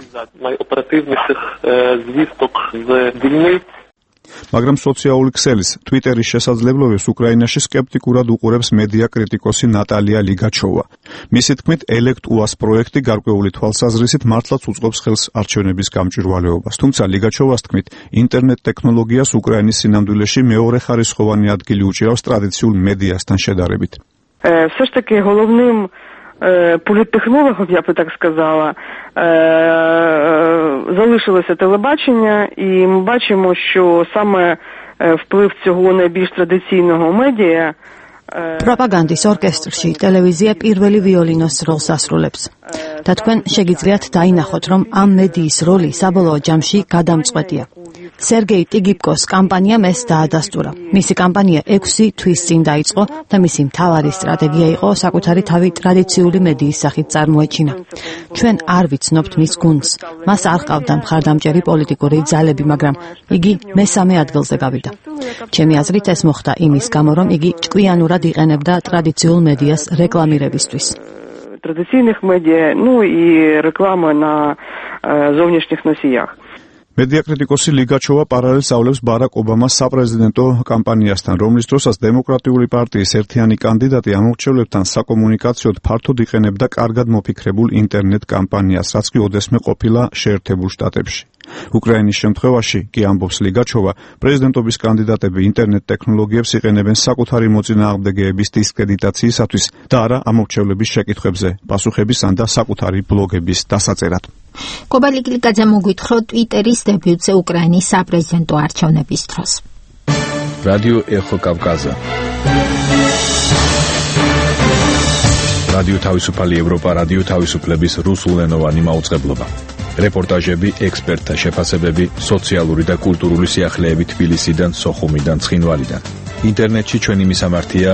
მაგრამ სოციალური ქსელის ტვიტერის შესაძლებლობებს უკრაინაში სკეპტიკურად უყურებს მედია კრიტიკოსი ნატალია ლიგაჩოვა. მისი თქმით, elect.ua-ს პროექტი გარკვეული თვალსაზრისით მართლაც უწყობს ხელს არჩევნების გამჭვირვალეობას. თუმცა ლიგაჩოვას თქმით, ინტერნეტ ტექნოლოგიას უკრაინის სინამდვილეში მეორეხარისხოვანი ადგილი უჭირავს ტრადიციულ მედიასთან შედარებით. Все ж таки головним політтехнологом, я би так сказала, залишилося телебачення, і ми бачимо, що саме вплив цього найбільш традиційного медіа პროპაგანდის ორკესტრში ტელევიზია პირველი ვიოლინოს როლს ასრულებს. და თქვენ შეგიძლიათ დაინახოთ, რომ ამ მედიის როლი საბოლოო ჯამში გადამწყვეტია. სერგეი ტიგიპკოს კამპანიამ ეს დაადასტურა. მისი კამპანია 6 თვის წინ დაიწყო და მისი მთავარი სტრატეგია იყო საკუთარი თავი ტრადიციული მედიის სახით წარმოეჩინა. ჩვენ არ ვიცნობთ მის გუნდს. მას არ ჰყავდა მხარდამჭერი პოლიტიკური ძალები, მაგრამ იგი მესამე ადგილზე გავიდა. ჩემი აზრით ეს მოხდა იმის გამო, რომ იგი ჭკვიანურად იყენებდა ტრადიციულ მედიას რეკლამირებისთვის. Традиційних медіа, ну і реклама на зовнішніх носіях. მედიაკრიტიკოსი ლიგაჩოვა პარალელს ავლებს ბარაკ ობამას საპრეზიდენტო კამპანიასთან, რომლის დროსაც დემოკრატიული პარტიის ერთიანი კანდიდატი ამორჩევლებთან საკომუნიკაციოდ ფართოდ იყენებდა კარგად მოფიქრებულ ინტერნეტ კამპანიას, რაც კი ოდესმე ყოფილა შეერთებულ შტატებში. უკრაინის შემთხვევაში, კი ამბობს ლიგაჩოვა, პრეზიდენტობის კანდიდატები ინტერნეტ ტექნოლოგიებს იყენებენ საკუთარი მოწინააღმდეგეების დისკრედიტაციისათვის და არა ამორჩევლების შეკითხვებზე, პასუხების ან და საკუთარი ბლოგების დასაწერად. კობალიკლიკაძე მოგვითხრა ტვიტერის დებიუტზე უკრაინის საპრეზიდენტო არჩევნების დროს. რადიო ეხო კავკაზა. რადიო თავისუფალი ევროპა, რადიო თავისუფლების რუსულენოვანი მაუწყებლობა. რეპორტაჟები, ექსპერტთა შეფასებები, სოციალური და კულტურული სიახლეები თბილისიდან, სოხუმიდან, ცხინვალიდან. ინტერნეტში ჩვენი მისამართია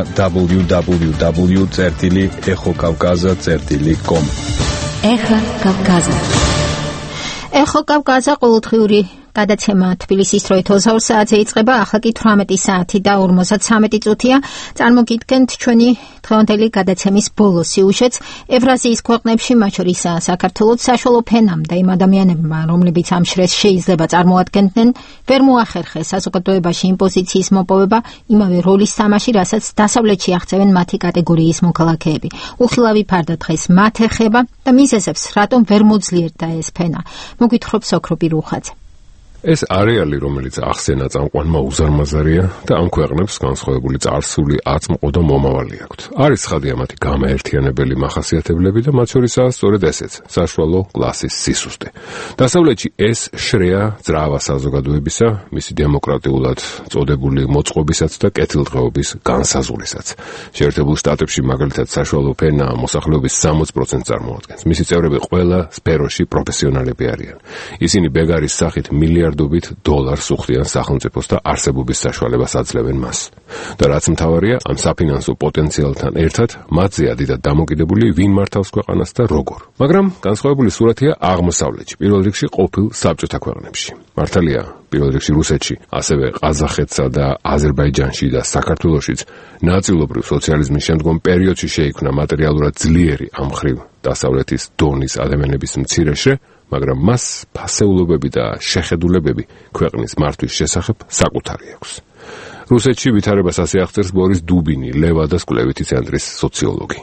www.exokavkaza.com. ეხა კავკაზა. ეხო კავკაზა ყოველდღიური გადაცემა თბილისის დროით 22 საათზე იწყება, ახლა კი 18 საათი და 53 წუთია. წარმოგიდგენთ ჩვენი დღევანდელი გადაცემის ბოლო სიუჟეტს. ევრაზიის ქვეყნებში, მათ შორის საქართველოს, საშუალო ფენამ და იმ ადამიანებმა, რომლებიც ამ შრეს შეიძლება წარმოადგენდნენ, ვერ მოახერხეს საზოგადოებაში იმ პოზიციის მოპოვება, იმავე როლის თამაში, რასაც დასავლეთში აღწევენ მათი კატეგორიის მოქალაქეები. უხილავი ფარდა დღეს მათ ეხება და მიზეზებს, რატომ ვერ მოძლიერდა ეს ფენა. მოგვითხრობს ოქროპი რუხაძე. ეს არეალი, რომელიც ახსენა წამყვანმა უზარმაზარია და ამ ქვეყნებს განსხვავებული წარსული, აწმყო და მომავალი აქვთ. არის ცხადია მათი გამაერთიანებელი მახასიათებლები და მათ შორისაა სწორედ ესეც, საშუალო კლასის სისუსტე. დასავლეთში ეს შრეა ძრავა საზოგადოებისა, მისი დემოკრატიულად წოდებული მოწყობისაც და კეთილდღეობის განსაზღვრისაც. შეერთებულ შტატებში მაგალითად საშუალო ფენა მოსახლეობის 60% წარმოადგენს. მისი წევრები ყველა სფეროში პროფესიონალები არიან. ისინი ბეგარის სახით მილიარდობით დოლარს უხდიან სახელმწიფოს და არსებობის საშუალებას აძლევენ მას. და რაც მთავარია, ამ საფინანსო პოტენციალთან ერთად მათზეა დიდად დამოკიდებული ვინ მართავს ქვეყანას და როგორ. მაგრამ განსხვავებული სურათია აღმოსავლეთში, პირველ რიგში ყოფილ საბჭოთა ქვეყნებში. მართალია, პირველ რიგში რუსეთში, ასევე ყაზახეთსა და აზერბაიჯანში და საქართველოშიც ნაწილობრივ სოციალიზმის შემდგომ პერიოდში შეიქმნა მატერიალურად ძლიერი ამ მხრივ დასავლეთის დონის ადამიანების მცირე შრე, მაგრამ მას ფასეულობები და შეხედულებები ქვეყნის მართვის შესახებ საკუთარი აქვს. რუსეთში ვითარებას ასე აღწერს ბორის დუბინი, ლევადას კვლევითი ცენტრის სოციოლოგი.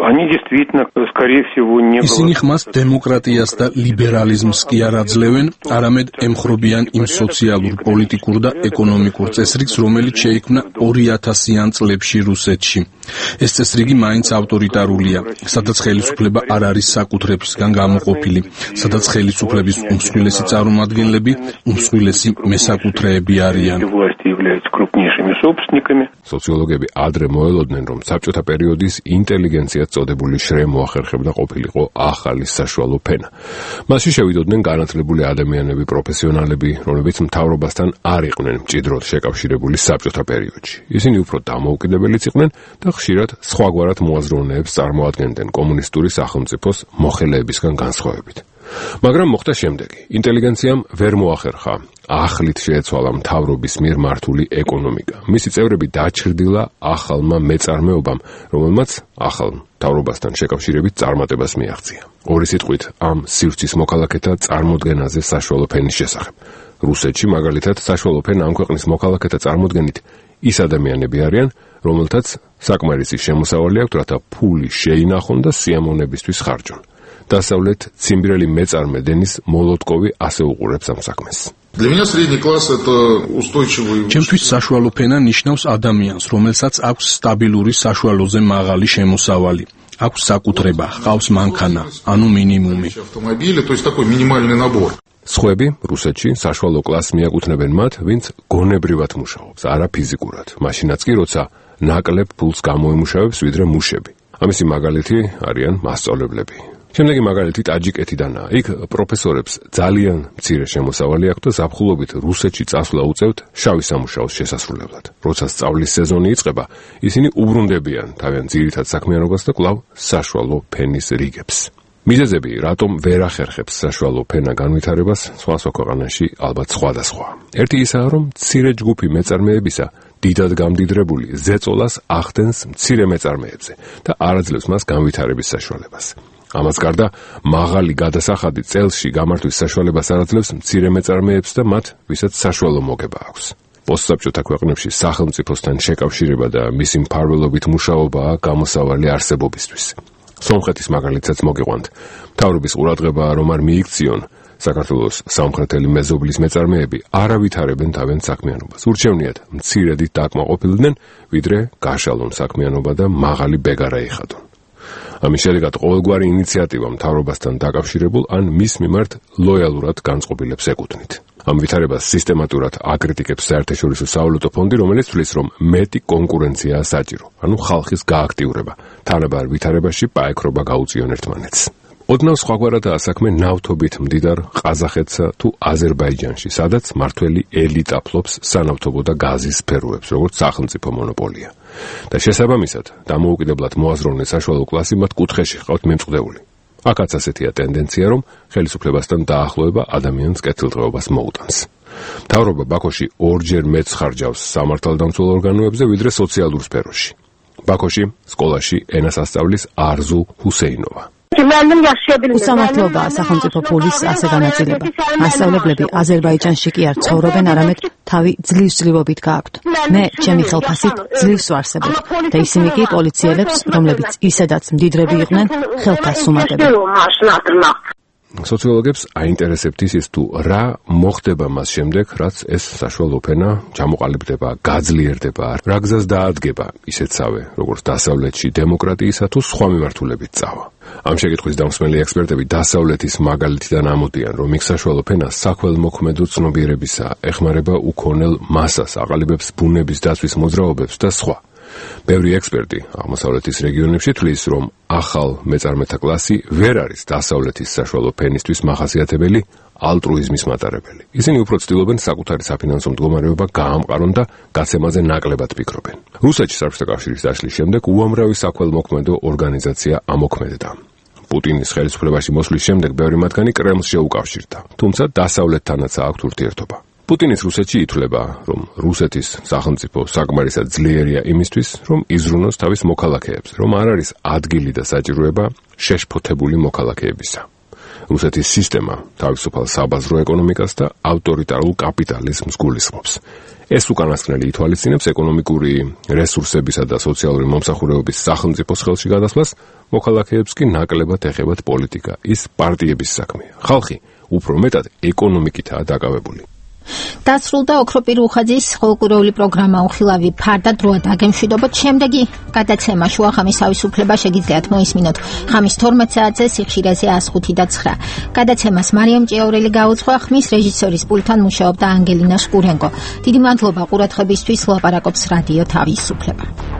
ისინი ხმას დემოკრატიას და ლიბერალიზმს კი არ აძლევენ, არამედ ემხრობიან იმ სოციალურ, პოლიტიკურ და ეკონომიკურ წესრიგს, რომელიც შეიქმნა 2000-იან წლებში რუსეთში. ეს წესრიგი მაინც ავტორიტარულია, სადაც ხელისუფლება არ არის საკუთრებისგან გამოყოფილი, სადაც ხელისუფლების უმსხვილესი წარმომადგენლები უმსხვილესი მესაკუთრეები არიან. სოციოლოგები ადრე მოელოდნენ, რომ საბჭოთა პერიოდის ინტელიგენციას წოდებული შრე მოახერხებდა ყოფილიყო ახალი საშუალო ფენა. მასში შევიდოდნენ განათლებული ადამიანები, პროფესიონალები, რომლებიც მთავრობასთან არ იყვნენ მჭიდროდ შეკავშირებული საბჭოთა პერიოდში. ისინი უფრო დამოუკიდებელიც იყვნენ და ხშირად სხვაგვარად მოაზროვნეებს წარმოადგენდნენ კომუნისტური სახელმწიფოს მოხელეებისგან განსხვავებით. მაგრამ მოხდა შემდეგი. ინტელიგენციამ ვერ მოახერხა ახლით შეეცვალა მთავრობის მიერ მართული ეკონომიკა. მისი წევრები დაჩრდილა ახალმა მეწარმეობამ, რომელმაც ახალ მთავრობასთან შეკავშირებით წარმატებას მიაღწია. ორი სიტყვით ამ სივრცის მოქალაქეთა წარმოდგენაზე საშუალო ფენის შესახებ. რუსეთში მაგალითად საშუალო ფენა ამ ქვეყნის მოქალაქეთა წარმოდგენით ის ადამიანები არიან, რომელთაც საკმარისი შემოსავალი აქვთ, რათა ფული შეინახონ და სიამოვნებისთვის ხარჯონ. დასავლეთ ციმბირელი მეწარმე დენის მოლოტკოვი ასე უყურებს ამ საქმეს. ჩემთვის საშუალო ფენა ნიშნავს ადამიანს, რომელსაც აქვს სტაბილური საშუალოზე მაღალი შემოსავალი. აქვს საკუთრება, ჰყავს მანქანა, ანუ მინიმუმი. სხვები რუსეთში საშუალო კლასს მიაკუთვნებენ მათ, ვინც გონებრივად მუშაობს, არა ფიზიკურად. მაშინაც კი, როცა ნაკლებ ფულს გამოიმუშავებს, ვიდრე მუშები. ამისი მაგალითი არიან მასწავლებლები. შემდეგი მაგალითი ტაჯიკეთიდანაა. იქ პროფესორებს ძალიან მცირე შემოსავალი აქვთ და ზაფხულობით რუსეთში წასვლა უწევთ შავი სამუშაოს შესასრულებლად. როცა სწავლის სეზონი იწყება, ისინი უბრუნდებიან თავიანთ ძირითად საქმიანობას და კვლავ საშუალო ფენის რიგებს. მიზეზები, რატომ ვერ ახერხებს საშუალო ფენა განვითარებას, სხვა ქვეყანაში ალბათ სხვადასხვა. ერთი ისაა, რომ მცირე ჯგუფი მეწარმეებისა დიდად გამდიდრებული ზეწოლას ახდენს მცირე მეწარმეებზე და არ აძლევს მას განვითარების საშუალებას. ამას გარდა, მაღალი გადასახადი წელში გამართვის საშუალებას არ აძლევს მცირე მეწარმეებს და მათ, ვისაც საშუალო მოგება აქვს. პოსტსაბჭოთა ქვეყნებში სახელმწიფოსთან შეკავშირება და მისი მფარველობით მუშაობაა გამოსავალი არსებობისთვის. სომხეთის მაგალითსაც მოგიყვანთ. მთავრობის ყურადღება რომ არ მიიქციონ, საქართველოს სამხრეთელი მეზობლის მეწარმეები არ ავითარებენ თავიანთ საქმიანობას. ურჩევნიათ მცირედით დაკმაყოფილდნენ, ვიდრე გაშალონ საქმიანობა და მაღალი ბეგარა იხადონ. ამის შედეგად ყოველგვარი ინიციატივა მთავრობასთან დაკავშირებულ ან მის მიმართ ლოიალურად განწყობილებს ეკუთვნით. ამ ვითარებას სისტემატურად აკრიტიკებს საერთაშორისო სავალუტო ფონდი, რომელიც თვლის, რომ მეტი კონკურენციაა საჭირო, ანუ ხალხის გააქტიურება, თანაბარ ვითარებაში პაექრობა გაუწიონ ერთმანეთს. ოდნავ სხვაგვარადაა საქმე ნავთობით მდიდარ ყაზახეთსა თუ აზერბაიჯანში, სადაც მართველი ელიტა ფლობს სანავთობო და გაზის სფეროებს, როგორც სახელმწიფო მონოპოლია. და შესაბამისად, დამოუკიდებლად მოაზროვნე საშუალო კლასი მათ კუთხეში ჰყავთ მიმწყდეული. აქაც ასეთია ტენდენცია, რომ ხელისუფლებასთან დაახლოება ადამიანს კეთილდღეობას მოუტანს. მთავრობა ბაქოში ორჯერ მეც ხარჯავს სამართალდამცველ ორგანოებზე, ვიდრე სოციალურ სფეროში. ბაქოში, სკოლაში ენას ასწავლის არზუ ჰუსეინოვა. უსამართლობაა სახელმწიფო ფულის ასე განაწილება. მასწავლებლები აზერბაიჯანში კი არ ცხოვრობენ, არამედ თავი ძლივსძლივობით გააქვთ. მე ჩემი ხელფასით ძლივს ვარსებობ და ისინი კი პოლიციელებს, რომლებიც ისედაც მდიდრები იყვნენ, ხელფასს უმატებენ. სოციოლოგებს აინტერესებთ ის თუ რა მოხდება მას შემდეგ, რაც ეს საშუალო ფენა ჩამოყალიბდება, გაძლიერდება, რა გზას დაადგება ისეთსავე, როგორც დასავლეთში დემოკრატიისა თუ სხვა მიმართულებით წავა. ამ შეკითხვის დამსმელი ექსპერტები დასავლეთის მაგალითიდან ამოდიან, რომ იქ საშუალო ფენა საქველმოქმედო ცნობიერებისა ეხმარება უქონელ მასას, აყალიბებს ბუნების დაცვის მოძრაობებს და სხვა. ბევრი ექსპერტი აღმოსავლეთის რეგიონებში თვლის, რომ ახალ მეწარმეთა კლასი ვერ არის დასავლეთის საშუალო ფენისთვის მახასიათებელი ალტრუიზმის მატარებელი. ისინი უფრო ცდილობენ საკუთარი საფინანსო მდგომარეობა გაამყარონ და გაცემაზე ნაკლებად ფიქრობენ. რუსეთში საბჭოთა კავშირის დაშლის შემდეგ უამრავი საქველმოქმედო ორგანიზაცია ამოქმედდა. პუტინის ხელისუფლებაში მოსვლის შემდეგ ბევრი მათგანი კრემლს შეუკავშირდა, თუმცა დასავლეთთანაც აქვთ ურთიერთობა. პუტინის რუსეთში ითვლება, რომ რუსეთის სახელმწიფო საკმარისად ძლიერია იმისთვის, რომ იზრუნოს თავის მოქალაქეებს, რომ არ არის ადგილი და საჭიროება შეშფოთებული მოქალაქეებისა. რუსეთის სისტემა თავისუფალ საბაზრო ეკონომიკას და ავტორიტარულ კაპიტალიზმს გულისხმობს. ეს უკანასკნელი ითვალისწინებს ეკონომიკური რესურსებისა და სოციალური მომსახურებების სახელმწიფოს ხელში გადასვლას, მოქალაქეებს კი ნაკლებად ეხებათ პოლიტიკა. ის პარტიების საქმეა. ხალხი უფრო მეტად ეკონომიკითაა დაკავებული. დასრულდა ოქროპირ უხაძის ყოველკვირეული პროგრამა უხილავი ფარდა დროა დაგემშვიდობოთ. შემდეგი გადაცემა შუახამის თავისუფლება შეგიძლიათ მოისმინოთ ხამის 12 საათზე სიხშირეზე 105 და 9. გადაცემას მარიამ ჭიაურელი გაუძღვა, ხმის რეჟისორის პულტთან მუშაობდა ანგელინა შკურენკო. დიდი მადლობა ყურადღებისთვის. ლაპარაკობს რადიო თავისუფლება.